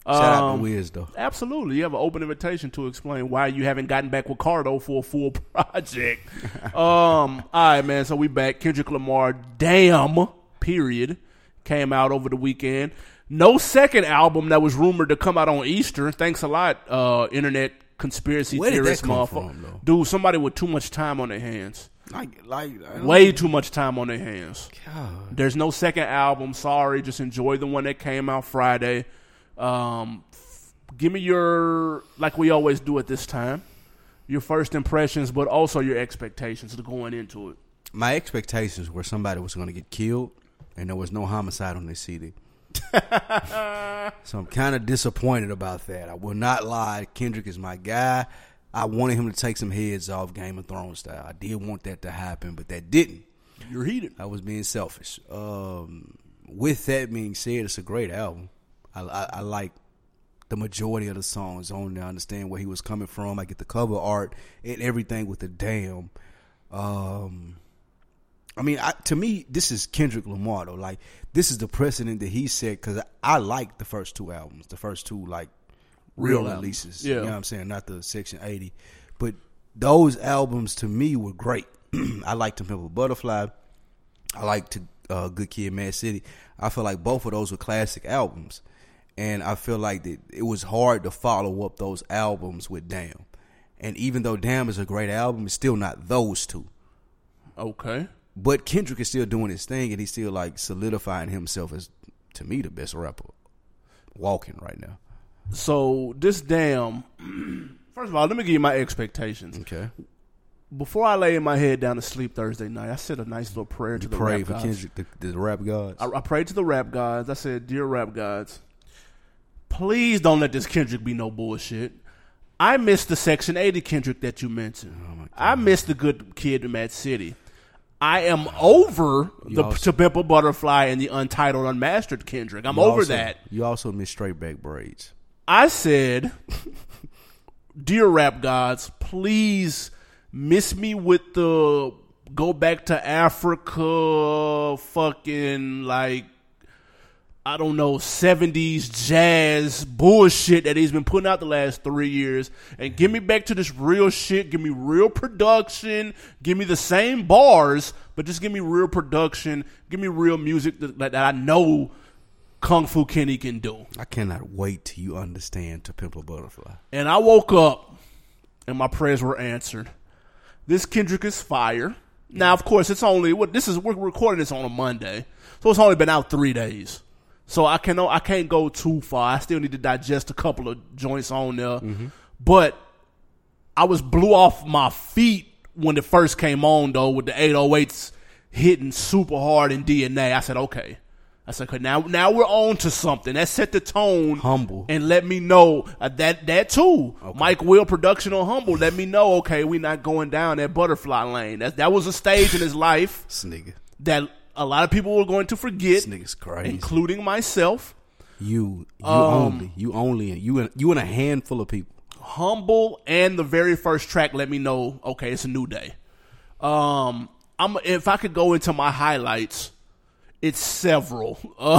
Shout out to Wiz, though. Absolutely. You have an open invitation to explain why you haven't gotten back with Cardo for a full project. All right, man. So we back. Kendrick Lamar, Damn, period, came out over the weekend. No second album that was rumored to come out on Easter. Thanks a lot, internet conspiracy theorist motherfucker. Dude, somebody with too much time on their hands. Way too much time on their hands. God. There's no second album. Sorry. Just enjoy the one that came out Friday. Give me your, like we always do at this time, your first impressions, but also your expectations going into it. My expectations were somebody was going to get killed, and there was no homicide on their CD. So I'm kind of disappointed about that. I will not lie. Kendrick is my guy. I wanted him to take some heads off Game of Thrones style. I did want that to happen, but that didn't. You're heated. I was being selfish. With that being said, it's a great album. I like the majority of the songs on there. I understand where he was coming from. I get the cover art and everything with the Damn. I mean, to me, this is Kendrick Lamar, though. Like, this is the precedent that he set, because I like the first two albums, the first two, like, real releases. Yeah. You know what I'm saying? Not the Section 80. But those albums, to me, were great. I liked To Pimp a Butterfly. I liked Good Kid, Mad City. I feel like both of those were classic albums. And I feel like that it was hard to follow up those albums with Damn. And even though Damn is a great album, it's still not those two. Okay. But Kendrick is still doing his thing, and he's still, like, solidifying himself as, to me, the best rapper walking right now. So, this Damn, first of all, let me give you my expectations. Okay. Before I lay my head down to sleep Thursday night, I said a nice little prayer to the rap gods. Pray for Kendrick, the rap gods? I prayed to the rap gods. I said, dear rap gods, please don't let this Kendrick be no bullshit. I missed the Section 80 Kendrick that you mentioned. Oh my God. I missed the Good Kid in Mad City. I am over To Pimp a Butterfly and the Untitled Unmastered Kendrick. I'm over that. You also missed Straight Back Braids. I said, dear rap gods, please miss me with the go back to Africa fucking, like, I don't know, 70s jazz bullshit that he's been putting out the last 3 years, and give me back to this real shit. Give me real production. Give me the same bars, but just give me real production. Give me real music that I know Kung Fu Kenny can do. I cannot wait till you understand To Pimp a Butterfly. And I woke up, and my prayers were answered. This Kendrick is fire. Now, of course, we're recording this on a Monday, so it's only been out 3 days. So I can't go too far. I still need to digest a couple of joints on there. Mm-hmm. But I was blew off my feet when it first came on, though, with the 808s hitting super hard in DNA. I said, okay. Now we're on to something. That set the tone. Humble. And let me know that too. Okay. Mike Will production on Humble. Let me know, okay, we're not going down that butterfly lane. That was a stage in his life. This nigga. That a lot of people were going to forget. This nigga's crazy. Including myself. You and a handful of people. Humble and the very first track let me know, okay, it's a new day. If I could go into my highlights, it's several.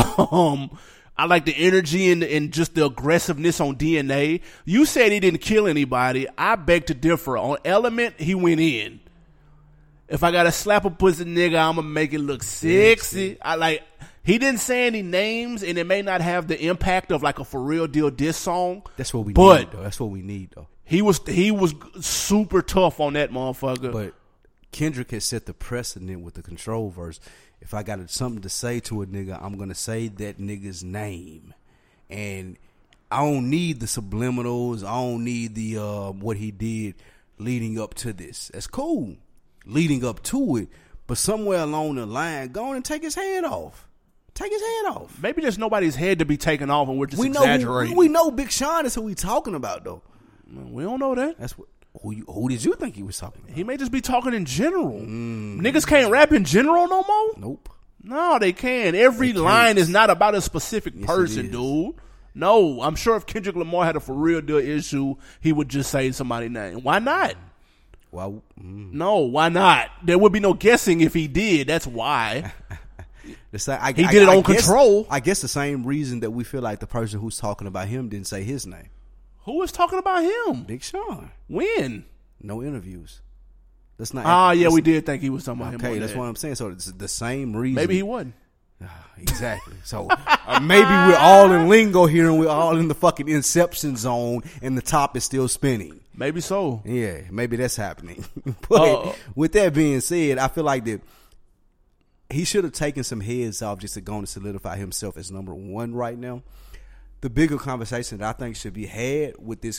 I like the energy and just the aggressiveness on DNA. You said he didn't kill anybody. I beg to differ. On Element, he went in. If I gotta slap a pussy nigga, I'ma make it look sexy. He didn't say any names, and it may not have the impact of like a For Real Deal diss song. That's what we need, though. That's what we need, though. He was super tough on that motherfucker. But Kendrick has set the precedent with the Control verse. If I got something to say to a nigga, I'm gonna say that nigga's name, and I don't need the subliminals. I don't need the what he did leading up to this. That's cool. Leading up to it, but somewhere along the line, go on and take his hand off. Take his hand off. Maybe there's nobody's head to be taken off, and we're just exaggerating. We know Big Sean is who we talking about, though. We don't know that. That's what. Who did you think he was talking about? He may just be talking in general. Niggas can't rap in general no more. Nope. No, they can. Every line is not about a specific person, dude. No, I'm sure if Kendrick Lamar had a For Real Deal issue, he would just say somebody's name. Why not? Well, No, why not? There would be no guessing if he did. That's why. The same, He did it on Control. I guess the same reason that we feel like the person who's talking about him didn't say his name. Who was talking about him? Big Sean. When? No interviews. That's not. We did think he was talking about him. Okay, that's what I'm saying. So it's the same reason. Maybe he wasn't. Exactly. So maybe we're all in lingo here and we're all in the fucking inception zone and the top is still spinning. Maybe so. Yeah, maybe that's happening. But with that being said, I feel like that he should have taken some heads off just to go and solidify himself as number one right now. The bigger conversation that I think should be had with this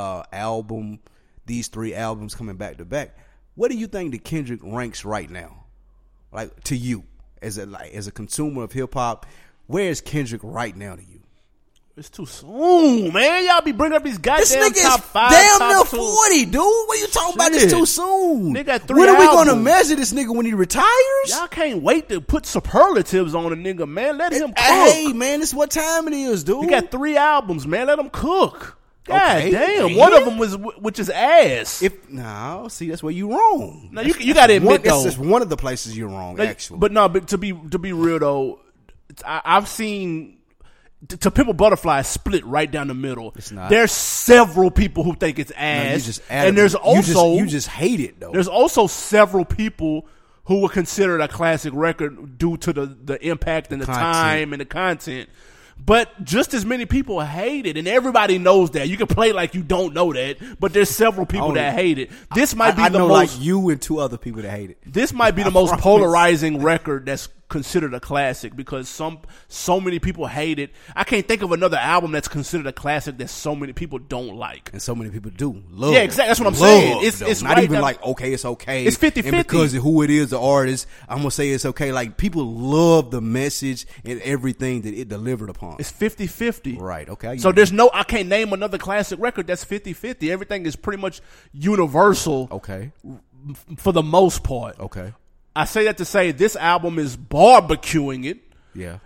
album, these 3 albums coming back to back. What do you think that Kendrick ranks right now? Like, to you? As a consumer of hip hop, where is Kendrick right now to you? It's too soon, man. Y'all be bringing up these goddamn this nigga top 5, damn top near 2. 40, dude. What you talking about? This too soon. They got 3 When are we albums. gonna measure this nigga when he retires? Y'all can't wait to put superlatives on a nigga, man. Let him cook. Hey, man, this is what time it is, dude. He got 3 albums, man. Let him cook. God Okay, damn. man. One of them was which is ass. See, that's where you wrong. Now you got to admit though. It's just one of the places you're wrong, actually. But to be real though, I've seen To Pimp a Butterfly is split right down the middle. It's not. There's several people who think it's ass, and there's also you just hate it though. There's also several people who would consider it a classic record due to the impact and the time and the content. But just as many people hate it, and everybody knows that. You can play like you don't know that, but there's several people that hate it. This might be the most, like you and 2 other people that hate it. This might be the most polarizing record that's considered a classic because so many people hate it. I can't think of another album that's considered a classic that so many people don't like. And so many people do. Love. Yeah, exactly. That's what I'm saying. It's not right even down, like, okay, it's okay. It's 50-50. And because of who it is, the artist, I'm going to say it's okay. Like, people love the message and everything that it delivered upon. It's 50-50. Right, okay. So I can't name another classic record that's 50-50. Everything is pretty much universal. Okay. For the most part. Okay. I say that to say this album is barbecuing it. Yeah.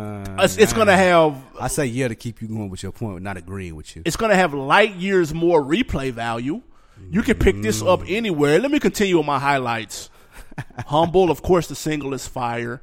It's going to have... I say yeah to keep you going with your point, not agreeing with you. It's going to have light years more replay value. You can pick this up anywhere. Let me continue with my highlights. Humble, of course, the single is fire.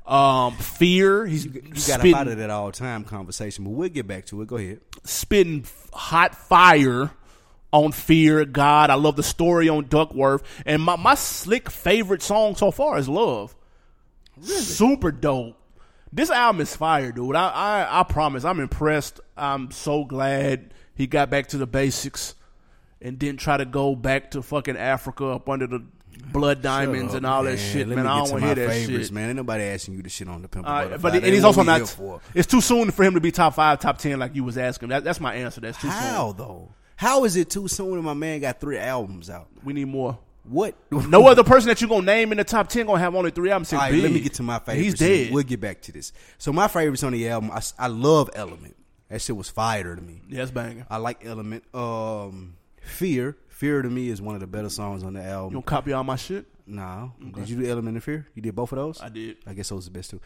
Fear, you got up out of that all-time conversation, but we'll get back to it. Go ahead. Spitting hot fire on Fear, God. I love the story on Duckworth. And my slick favorite song so far is Love. Really? Super dope. This album is fire, dude. I promise. I'm impressed. I'm so glad he got back to the basics and didn't try to go back to fucking Africa up under the blood diamonds and all that shit, man. I don't want to hear that shit. Man, ain't nobody asking you to shit on the Pimp a Butterfly. But and he's also not. It's too soon for him to be top 5, top 10 like you was asking. That's my answer. That's too soon. How though? How is it too soon when my man got 3 albums out? We need more. What? No other person that you're going to name in the top 10 going to have only 3 albums. All right, let me get to my favorites. He's dead. We'll get back to this. So my favorites on the album, I love Element. That shit was fire to me. Yeah, it's banging. I like Element. Fear. Fear to me is one of the better songs on the album. You don't copy all my shit? No. Okay. Did you do Element and Fear? You did both of those? I did. I guess those are the best too.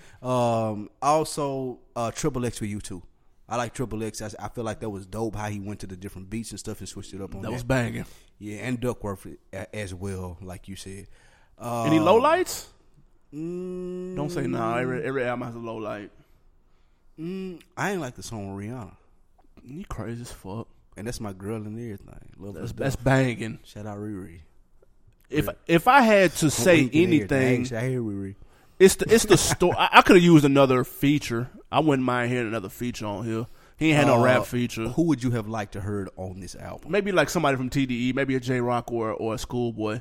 Also, Triple X with you too. I like Triple X. I feel like that was dope how he went to the different beats and stuff and switched it up on that. That was banging. Yeah, and Duckworth as well, like you said. Any lowlights? Don't say no. Every album has a low light. I ain't like the song with Rihanna. You crazy as fuck. And that's my girl and everything. That's banging. Shout out Riri. If I had to say anything, I hear Riri. It's the story. I could have used another feature. I wouldn't mind hearing another feature on here. He ain't had no rap feature. Who would you have liked to heard on this album? Maybe like somebody from TDE, maybe a J-Rock or a Schoolboy,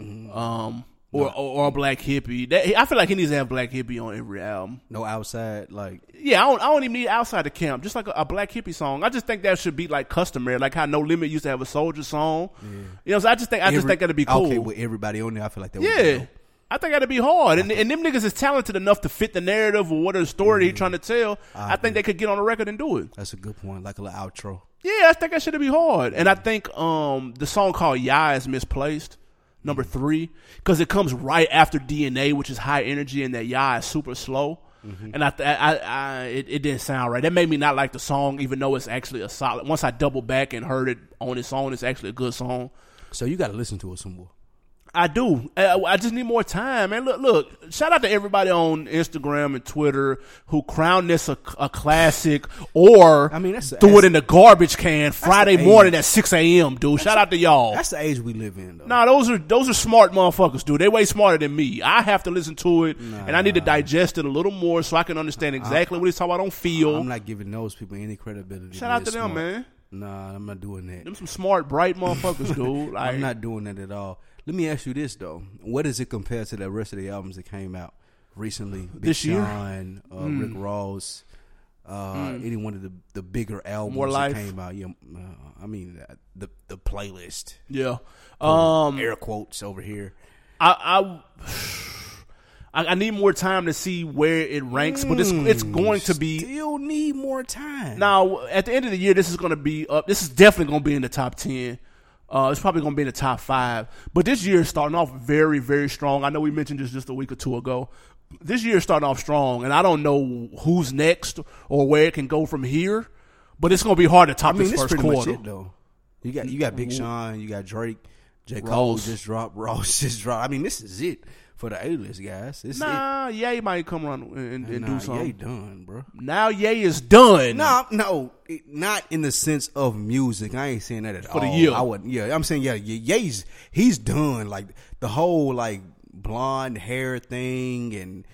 or a Black Hippie. I feel like he needs to have Black Hippie on every album. No outside, like yeah. I don't even need outside the camp. Just like a Black Hippie song. I just think that should be like customary, like how No Limit used to have a Soldier song. Yeah. You know, so I just think that'd be cool. Okay, with everybody on there, I feel like that. Yeah. Would be dope. I think that'd be hard, and them niggas is talented enough to fit the narrative or what the story he's trying to tell. I think they could get on the record and do it. That's a good point, like a little outro. Yeah, I think that should be hard, and I think the song called "Ya" is misplaced, number 3, because it comes right after DNA, which is high energy, and that "Ya" is super slow, and it didn't sound right. That made me not like the song, even though it's actually a solid. Once I doubled back and heard it on its own, it's actually a good song. So you got to listen to it some more. I do. I just need more time, man. Look. Shout out to everybody on Instagram and Twitter who crowned this a classic, or threw it in the garbage can Friday morning at 6 a.m. Dude, shout out to y'all. That's the age we live in, though. Nah, those are smart motherfuckers, dude. They way smarter than me. I have to listen to it, and I need to digest it a little more so I can understand exactly what he's talking about. I don't feel. I'm not giving those people any credibility. Shout out to them, man. Nah, I'm not doing that. Them some smart, bright motherfuckers, dude. I'm not doing that at all. Let me ask you this, though. What does it compare to the rest of the albums that came out recently? This year? Sean, Rick Ross, any one of the bigger albums More Life. that came out. Yeah, the playlist. Yeah. Air quotes over here. I need more time to see where it ranks, but it's going to be. Still need more time. Now, at the end of the year, this is going to be up. This is definitely going to be in the top 10. It's probably going to be in the top 5. But this year is starting off very, very strong. I know we mentioned this just a week or two ago. This year is starting off strong, and I don't know who's next or where it can go from here. But it's going to be hard to top this first quarter. Much it, though. You got Big Sean, you got Drake, J. Cole just dropped, Ross just dropped. I mean, this is it for the A-list guys. Ye might come around and do something. Ye done, bro. Now Ye is done. No, not in the sense of music. I ain't saying that at all. For the year. I wouldn't. Yeah, I'm saying he's done. Like the whole like blonde hair thing and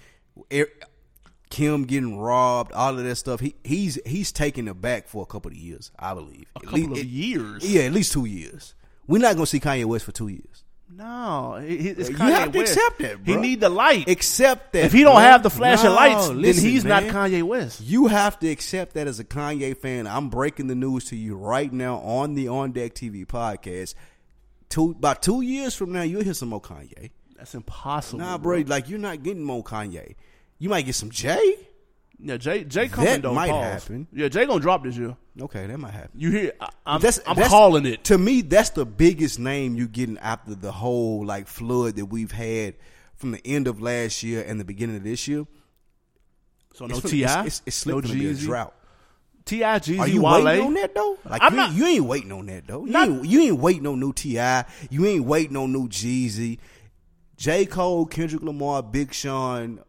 Kim getting robbed, all of that stuff. He's taking it back for a couple of years, I believe. A couple of years? Yeah, at least 2 years. We're not gonna see Kanye West for 2 years. No, it's Kanye you have to West. accept that, bro. He need the light. Accept that. If he don't have the flashing lights, listen, then he's man. not Kanye West. You have to accept that as a Kanye fan. I'm breaking the news to you right now on the On Deck TV podcast. About 2 years from now, you'll hear some more Kanye. That's impossible. Nah, bro. Like you're not getting more Kanye. You might get some Jay. Yeah, Jay coming. That might happen. Yeah, Jay gonna drop this year. Okay, that might happen. You hear? I'm that's calling it. To me, that's the biggest name you're getting after the whole like flood that we've had from the end of last year and the beginning of this year. So no T.I.? It's slipping to be a drought. T.I., Jeezy, Are you Wale? waiting on that though? Like you ain't waiting on that though. You ain't waiting on new T.I. You ain't waiting on new Jeezy. J. Cole, Kendrick Lamar, Big Sean,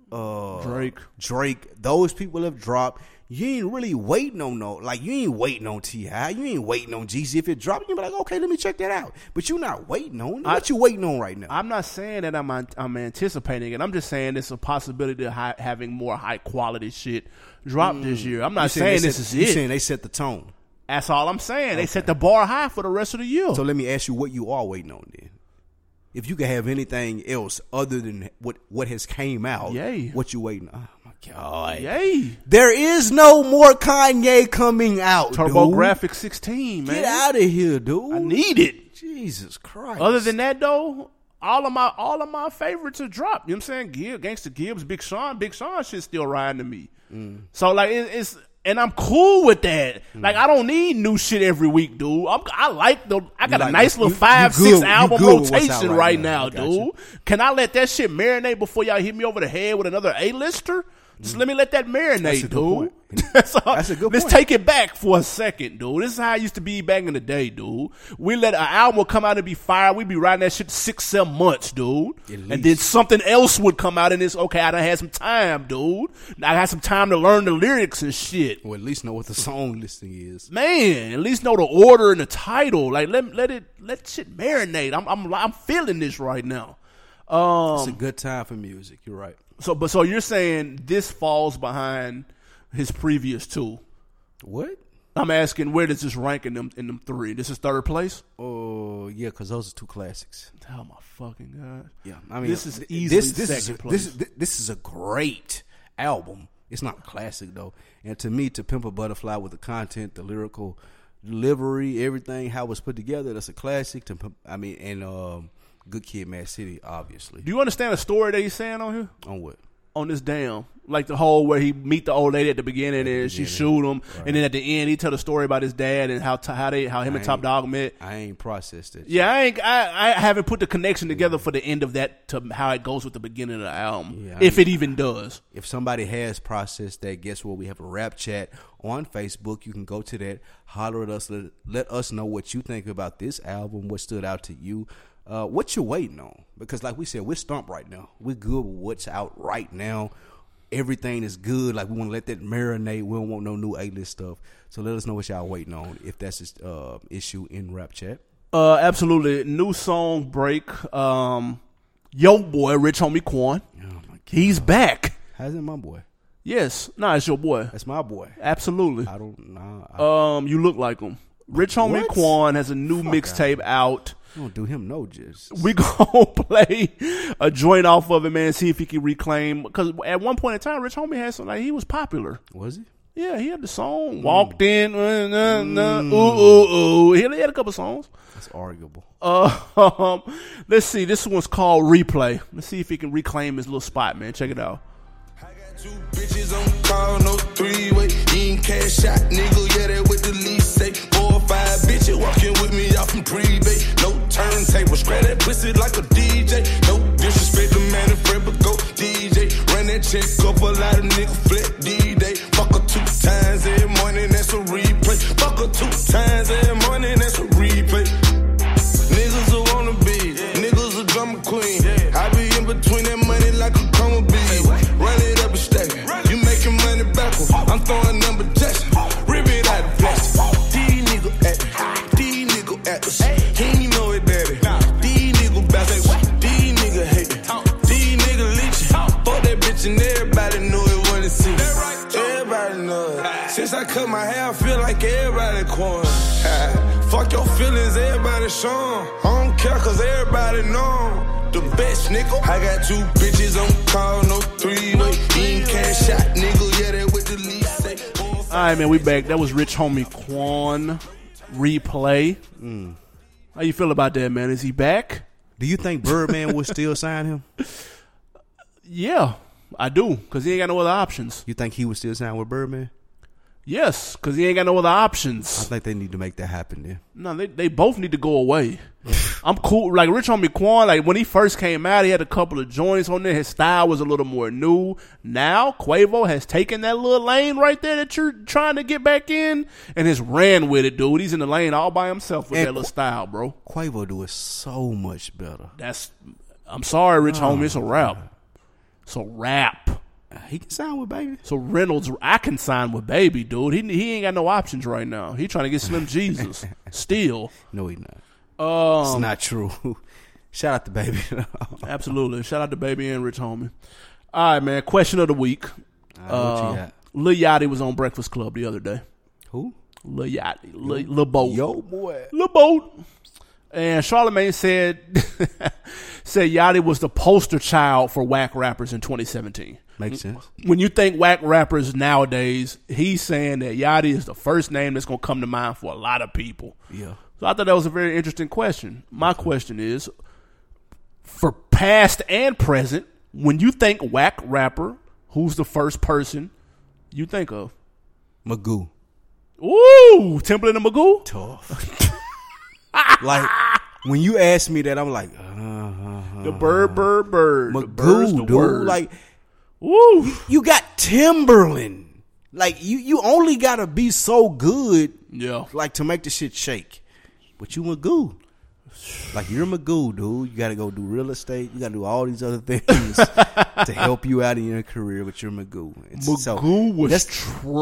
Drake. Those people have dropped. You ain't really waiting on you ain't waiting on T.I. You ain't waiting on Jeezy. If it dropped, you be like, okay, let me check that out. But you're not waiting on it. What you waiting on right now? I'm not saying that I'm anticipating it. I'm just saying it's a possibility of having more high quality shit drop this year. I'm not saying this is it. You're saying they set the tone. That's all I'm saying. Okay. They set the bar high for the rest of the year. So let me ask you what you are waiting on then. If you could have anything else other than what has came out, what you waiting on? Oh, my God. Yay. There is no more Kanye coming out, TurboGrafx 16, man. Get out of here, dude. I need it. Jesus Christ. Other than that, though, all of my favorites are dropped. You know what I'm saying? Gangsta Gibbs, Big Sean shit's still riding to me. So, like, it's... And I'm cool with that. Like, I don't need new shit every week, dude. I got a nice little 5-6 album rotation right now, dude. Can I let that shit marinate before y'all hit me over the head with another A-lister? Just let me let that marinate, dude. That's a good point. Let's take it back for a second, dude. This is how it used to be back in the day, dude. We let an album come out and be fire. We'd be riding that shit 6-7 months, dude. And then something else would come out and it's, okay, I done had some time, dude. I had some time to learn the lyrics and shit. Or at least know what the song listing is. Man, at least know the order and the title. Like, let shit marinate. I'm feeling this right now. It's a good time for music. You're right. So you're saying this falls behind his previous two? What? I'm asking, where does this rank in them three? This is third place? Oh, yeah, because those are two classics. Oh, my fucking God. Yeah, I mean, this is easily second place. This is a great album. It's not a classic, though. And to me, To Pimp a Butterfly with the content, the lyrical delivery, everything, how it was put together, that's a classic. Good Kid, Mad City, obviously. Do you understand the story that he's saying on here? On what? On this damn. Like the whole where he meet the old lady at the beginning and she shoot him. Right. And then at the end, he tell the story about his dad and how him and Top Dog met. I ain't processed it. Yeah, I haven't put the connection together for the end of that to how it goes with the beginning of the album. Yeah, if it even does. If somebody has processed that, guess what? We have a rap chat on Facebook. You can go to that, holler at us, let us know what you think about this album, what stood out to you. What you waiting on? Because like we said, we're stumped right now. We're good with what's out right now. Everything is good. Like we want to let that marinate. We don't want no new A-list stuff. So let us know what y'all waiting on if that's an issue in Rap Chat. Absolutely. New song break. Yo boy, Rich Homie Quan. Oh my God. He's back. How's it my boy? Yes. Nah, it's your boy. That's my boy. Absolutely. I don't know. You look like him. Rich Homie What? Quan has a new mixtape out. You don't do him no justice. We gonna play a joint off of it, man. See if he can reclaim. Because at one point in time, Rich Homie had something like he was popular. Was he? Yeah, he had the song "Walked In," ooh ooh ooh. He had a couple songs. That's arguable. Let's see. This one's called "Replay." Let's see if he can reclaim his little spot, man. Check it out. I got 2 bitches on call, no 3-way. Eating cash out, nigga, yeah, that with the lease. Say 4 or 5 bitches walking with me off from pre-bait. No turntable, scratch that pussy like a DJ. No disrespect, the man in front, but go DJ. Run that check up, a lot of nigga flip D-Day. Fuck her 2 times every morning, that's a replay. Fuck her 2 times every morning, that's a replay. Niggas who wanna be, niggas a drama queen. I be in between that money like a coma bead. Run it up and stack it. You making money backwards. I'm throwing number tests. Rip it out the plastic. These niggas at these niggas at us. He ain't know it, daddy. These niggas bastard. These niggas hate it. These niggas leeching. Fuck that bitch and everybody know it when it see. Everybody know it. Since I cut my hair, I feel like everybody corn. Fuck your feelings, everybody shown. I don't care cause everybody know. The best nigga. I got 2 bitches on call, no 3-way. Eating cash out, nigga, yeah, that with the lease. Alright, man, we back. That was Rich Homie Quan. Replay. How you feel about that, man? Is he back? Do you think Birdman would still sign him? Yeah, I do. Because he ain't got no other options. You think he would still sign with Birdman? Yes, because he ain't got no other I options. think they need to make that happen then. No, they both need to go away. I'm cool. Like Rich Homie Quan, like when he first came out, he had a couple of joints on there. His style was a little more new. Now, Quavo has taken that little lane right there that you're trying to get back in and has ran with it, dude. He's in the lane all by himself with And that little style, bro. Quavo do it so much better. I'm sorry, Rich Homie. It's a rap. It's a rap. He can sign with Baby. So Reynolds, I can sign with Baby, dude. He ain't got no options right now. He trying to get Slim Jesus. Still. No, he not. It's not true. Shout out to Baby. Absolutely. Shout out to Baby and Rich Homie. All right, man. Question of the week. What you got? Lil Yachty was on Breakfast Club the other day. Who? Lil Yachty. Lil Boat. Yo, boy. Lil Boat. And Charlamagne said Yachty was the poster child for whack rappers in 2017. Makes sense. When you think whack rappers nowadays, he's saying that Yachty is the first name that's going to come to mind for a lot of people. Yeah. So I thought that was a very interesting question. My question is, for past and present, when you think whack rapper, who's the first person you think of? Magoo. Ooh, Timbaland and Magoo? Tough. Like, when you ask me that, I'm like, The bird. The bird's the Magoo, dude. word. Like, woo. you got Timberland. Like, you only got to be so good, Yeah. like, to make the shit shake. But you Magoo. Like, you're Magoo, dude. You got to go do real estate. You got to do all these other things to help you out in your career, but you're Magoo. Magoo was that's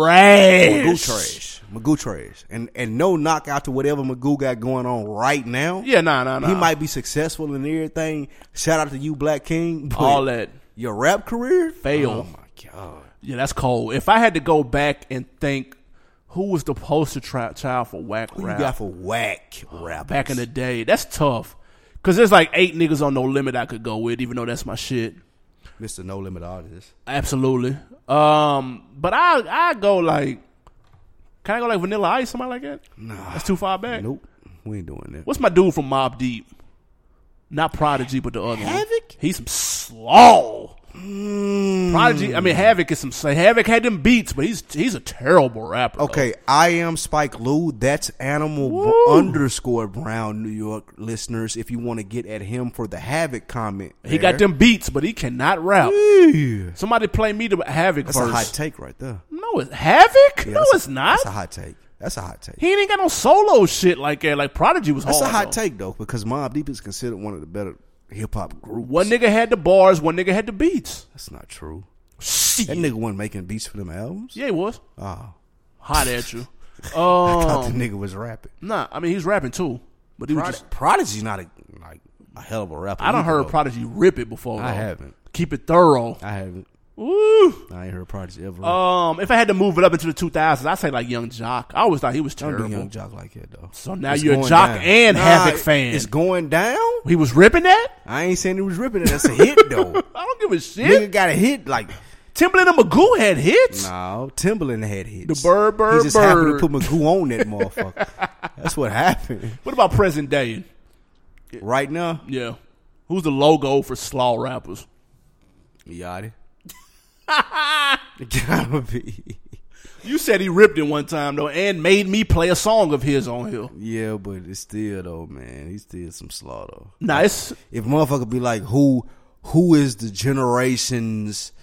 trash. Magoo trash. And no knockout to whatever Magoo got going on right now. Yeah, nah. He might be successful in everything. Shout out to you, Black King. But all that. your rap career? Fail. Oh, my God. Yeah, that's cold. If I had to go back and think who was the poster child for whack Who rap you got for whack rap? back in the day, that's tough. Because there's like 8 niggas on No Limit I could go with, even though that's my shit. Mr. No Limit Artist. Absolutely. But I go like, can I go like Vanilla Ice, somebody like that? Nah. That's too far back. Nope. We ain't doing that. What's my dude from Mobb Deep? Not Prodigy, but the other one. Havoc? He's some slaw. Prodigy, I mean Havoc is some. Havoc had them beats, but he's a terrible rapper. Okay, I am Spike Lou. That's Animal _ Brown, New York listeners. If you want to get at him for the Havoc comment, He got them beats, but he cannot rap. Yeah. Somebody play me the Havoc That's verse. a hot take right there. No, it's Havoc. Yeah, no, it's not. That's a hot take. That's a hot take. He ain't got no solo shit like that. Like Prodigy was hard. That's a hot though. take though, because Mobb Deep is considered one of the better hip hop groups. One nigga had the bars, one nigga had the beats. That's not true. Shit. That nigga wasn't making beats for them albums. Yeah, he was. Oh, Hot at you. I thought the nigga was rapping. Nah, I mean he's rapping too. But he was just Prodigy's not a hell of a rapper. I done either, heard though. Prodigy rip it before. I though. haven't. Keep it thorough. I haven't. Woo. I ain't heard Prodigy ever. If I had to move it up into the 2000s, I'd say like Young Jock. I always thought he was Don't terrible. do Young Jock like that though. So now It's you're a going Jock down. and Havoc fan. It's going down. He was ripping that? I ain't saying he was ripping it. That's a hit though. I don't give a shit. Nigga got a hit like. Timbaland and Magoo had hits. No, Timbaland had hits. The bird, He just happened bird. to put Magoo on that motherfucker. That's what happened. What about present day? Right now, Yeah. Who's the logo for slaw rappers? Yachty. It gotta be. You said he ripped it one time though, and made me play a song of his on here. Yeah, but it's still though, man. He's still some slaw though. Nice. If motherfucker be like, who is the generation's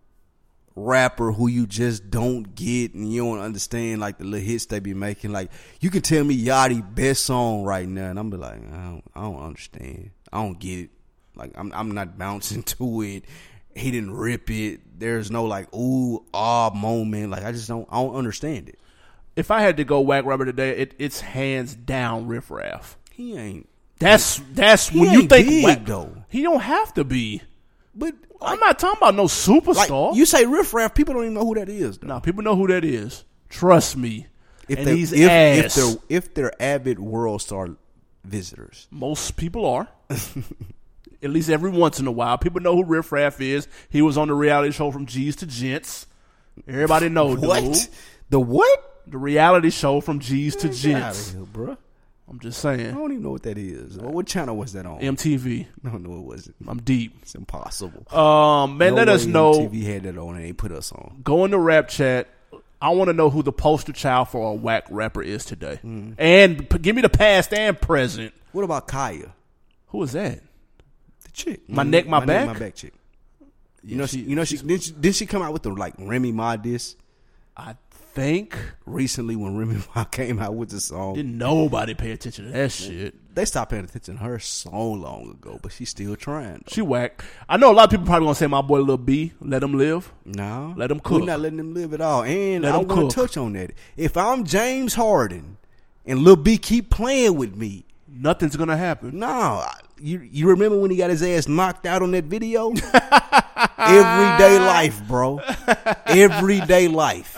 rapper who you just don't get and you don't understand like the little hits they be making? Like you can tell me Yachty best song right now, and I'm be like, I don't understand. I don't get it. Like I'm not bouncing to it. He didn't rip it. There's no like ooh moment. Like I don't understand it. If I had to go whack rapper today, it's hands down Riff Raff. He ain't. That's He when you ain't think big, whack though. He don't have to be. But I'm not talking about no like superstar. you say Riff Raff, people don't even know who that is. Though. Nah, people know who that is. Trust me. If and they- he's ass. if they're avid World Star visitors, Most people are. At least every once in a while. People know who Riff Raff is. He was on the reality show From G's to Gents. Everybody know, what? dude. The what? The reality show From G's to Get outta Gents. here, bro. I'm just I saying. don't even know what that is. What channel was that on? MTV. No, it wasn't. I'm deep. It's impossible. Man, No let us way know. MTV had that on and they put us on. Go in the rap chat. I want to know who the poster child for a whack rapper is today. Mm. And give me the past and present. What about Kaya, Who is that? the chick? My neck, my back? my back chick. Yeah, Didn't she come out with the like Remy Ma diss I think recently when Remy Ma came out with the song? didn't nobody pay attention to that shit. They stopped paying attention to her so long ago, but she's still trying. Though. She whack. I know a lot of people probably gonna say my boy Lil B, let him live. No, Let 'em cook. We're not letting them live at all. And Let I 'em want cook. to touch on that. If I'm James Harden and Lil B keep playing with me, Nothing's gonna happen. no, you remember when he got his ass knocked out on that video? Everyday life, bro. Everyday life.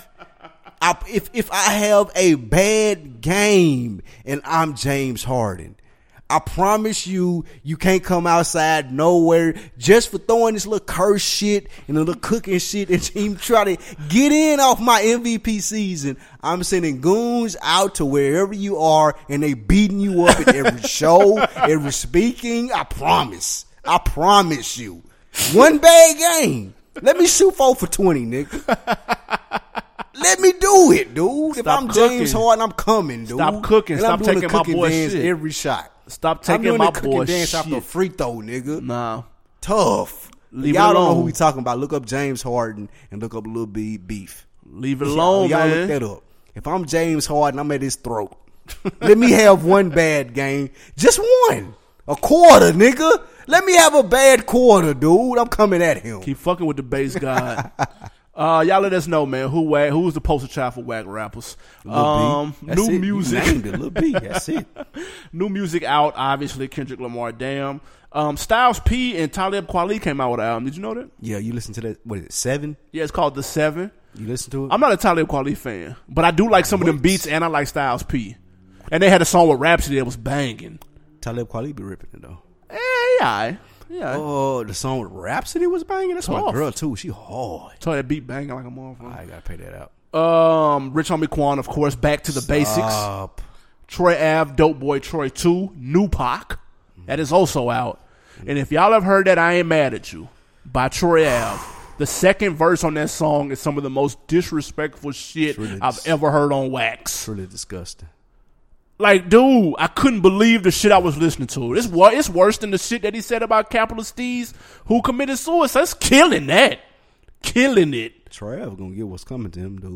If I have a bad game and I'm James Harden, I promise you can't come outside nowhere just for throwing this little curse shit and the little cooking shit and even try to get in off my MVP season. I'm sending goons out to wherever you are and they beating you up at every show, every speaking. I promise you. One bad game. Let me shoot 4 for 20, nigga. Let me do it, dude. If Stop I'm cooking. James Harden, I'm coming, dude. Stop cooking. And I'm Stop doing the taking my cooking boy dance shit. every shot. Stop I'm taking doing my the cooking boy dance shit. after a free throw, nigga. Nah. Tough. Leave Y'all it don't know who alone. we talking about. Look up James Harden and look up Lil B beef. Leave it alone, Y'all man. look that up. If I'm James Harden, I'm at his throat. Let me have one bad game. Just one. A quarter, nigga. Let me have a bad quarter, dude. I'm coming at him. Keep fucking with the bass god. Y'all let us know, man. Who's the poster child for whack rappers? Lil B. That's New it. music. You named it, Lil B. That's it. New music out, obviously. Kendrick Lamar, damn. Styles P and Talib Kweli came out with an album. Did you know that? Yeah, you listen to that. What is it? 7? Yeah, it's called The 7. You listen to it? I'm not a Talib Kweli fan, but I do like some of them beats, and I like Styles P. And they had a song with Rhapsody that was banging. Talib Kweli be ripping it though. Yeah. Oh, the song with Rhapsody was banging. That's my Tough. girl too. She hard. So that beat banging like a motherfucker. I gotta pay that out. Rich Homie Quan, of course, back to the basics. Stop. Troy Ave, Dope Boy Troy 2, New Pac. That is also out. And if y'all have heard that, I Ain't Mad at You by Troy Ave. The second verse on that song is some of the most disrespectful shit Really I've ever heard on wax. It's really disgusting. Like, dude, I couldn't believe the shit I was listening to. It's worse than the shit that he said about Capitalist Steez, who committed suicide. That's killing that. Killing it. Trav gonna get what's coming to him, dude.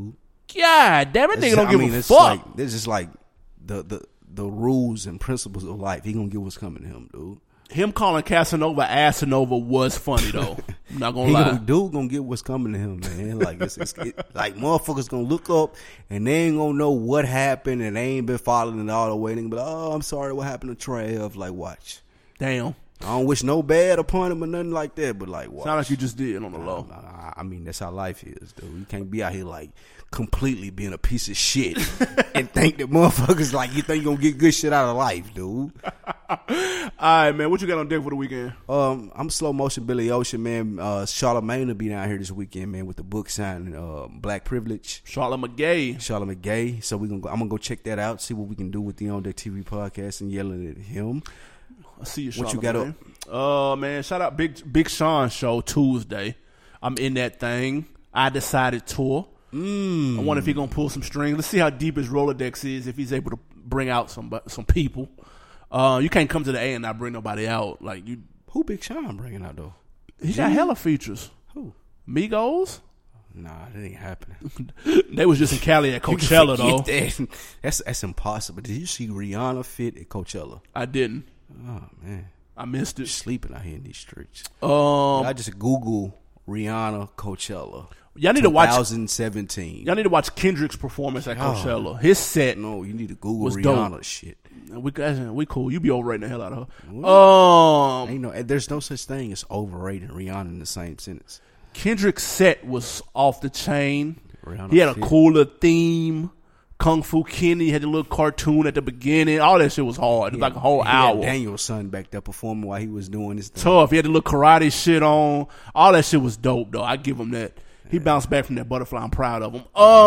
God damn it, nigga don't give a it's fuck. Like, this is like the rules and principles of life. He gonna get what's coming to him, dude. Him calling Casanova Asanova was funny though. I'm not gonna lie. Dude gonna get what's coming to him, man. Like like motherfuckers gonna look up and they ain't gonna know what happened and they ain't been following it all the way. They gonna be like, oh, I'm sorry, what happened to Trev? Like, watch. Damn. I don't wish no bad upon him or nothing like that, but like, watch. Sound like you just did on the low. I mean, that's how life is, dude. You can't be out here like completely being a piece of shit and think that motherfuckers like you think you gonna get good shit out of life, dude. All right, man. What you got on deck for the weekend? I'm Slow Motion Billy Ocean, man. Charlamagne will be down here this weekend, man, with the book signing, Black Privilege. Charlotte McGay. So I'm gonna go check that out, see what we can do with the On Deck TV podcast and yelling at him. I see you, What you got up? Man, shout out Big Sean show Tuesday. I'm in that thing. I Decided tour. I wonder if he gonna pull some strings. Let's see how deep his Rolodex is. If he's able to bring out some people. You can't come to the A and not bring nobody out. Like you. Who Big Sean bringing out though? He got hella features. Who? Migos. Nah, that ain't happening. They was just in Cali at Coachella though. That's impossible. Did you see Rihanna fit at Coachella? I didn't. Oh man, I missed it. Sleeping out here in these streets. I just Google Rihanna Coachella. Y'all need to watch 2017. Y'all need to watch Kendrick's performance at Coachella. His set. No, you need to Google Rihanna dope. Shit. We cool. You be overrating the hell out of her. Ain't no, there's no such thing as overrating Rihanna in the same sentence. Kendrick's set was off the chain. Rihanna he had a cooler theme. Kung Fu Kenny had a little cartoon at the beginning. All that shit was hard. It was like a whole hour. Had Daniel's son back there performing while he was doing his thing. Tough. He had the little karate shit on. All that shit was dope, though. I give him that. He bounced back from that butterfly. I'm proud of him.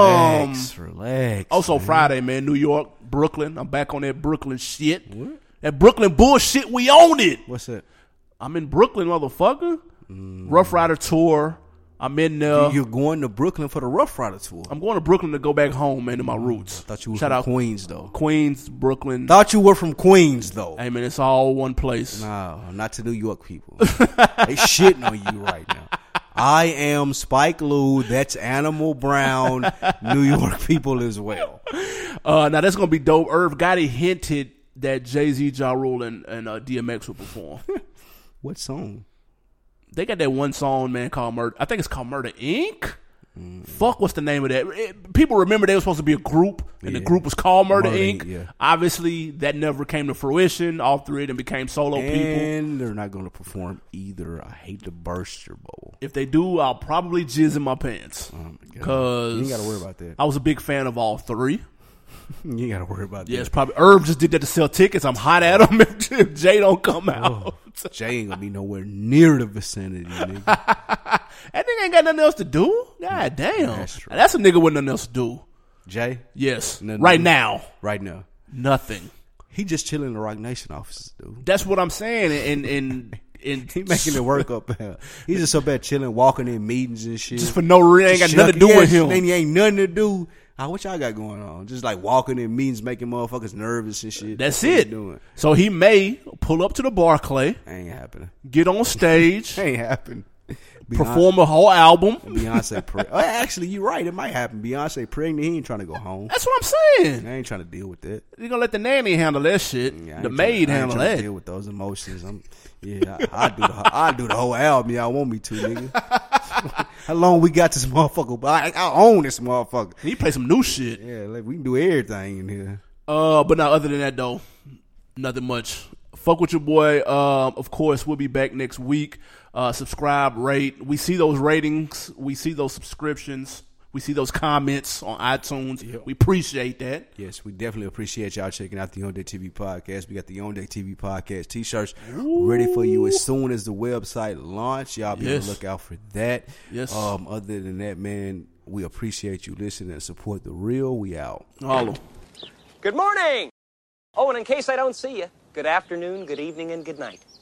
Relax. Also, man. Friday, man, New York, Brooklyn. I'm back on that Brooklyn shit. What? That Brooklyn bullshit, we own it. What's that? I'm in Brooklyn, motherfucker. Rough Rider tour. I'm in there. You're going to Brooklyn for the Rough Rider tour? I'm going to Brooklyn to go back home, man, to my roots. I thought you were from Queens, though. Queens, Brooklyn. Thought you were from Queens, though. Hey, man, it's all one place. No, not to New York people. They shitting on you right now. I am Spike Lee. That's Animal Brown. New York people as well. Now, that's going to be dope. Irv Gotti hinted that Jay-Z, Ja Rule, and DMX will perform. What song? They got that one song, man, called Murder. I think it's called Murder, Inc. Fuck, what's the name of that? People remember they were supposed to be a group, and the group was called Murder Inc. Yeah. Obviously, that never came to fruition. All three of them became solo people. And they're not going to perform either. I hate to burst your bubble. If they do, I'll probably jizz in my pants. Because you ain't got to worry about that. I was a big fan of all three. You ain't got to worry about that. Yeah, it's probably Herb just did that to sell tickets. I'm hot at him if Jay don't come out. Jay ain't going to be nowhere near the vicinity, nigga. That nigga ain't got nothing else to do. God damn. That's a nigga with nothing else to do. Jay? Yes. Right now. Right now. Nothing. He just chilling in the Rock Nation offices, dude. That's what I'm saying. And he making it work up there. He's just up there chilling, walking in meetings and shit. Just for no reason. Ain't got nothing to do with him. He ain't nothing to do. What y'all got going on? Just like walking in meetings, making motherfuckers nervous and shit. That's it. So he may pull up to the Barclay. Ain't happening. Get on stage. Ain't happening. Perform a whole album. Beyonce pregnant. Actually, you're right. It might happen. Beyonce pregnant. He ain't trying to go home. That's what I'm saying. I ain't trying to deal with that. You're going to let the nanny handle that shit. The maid handle that. To deal with those emotions. I do the whole album. Y'all want me to, nigga. How long we got this motherfucker? I own this motherfucker. He play some new shit. Yeah, like we can do everything in here. But now other than that though, nothing much. Fuck with your boy. Of course, we'll be back next week. Subscribe, rate. We see those ratings. We see those subscriptions. We see those comments on iTunes. Yep. We appreciate that. Yes, we definitely appreciate y'all checking out the On Deck TV podcast. We got the On Deck TV podcast t-shirts ready for you as soon as the website launch. Y'all be on the lookout for that. Yes. Other than that, man, we appreciate you listening and support the real. We out. Hello. Good morning. Oh, and in case I don't see you, good afternoon, good evening, and good night.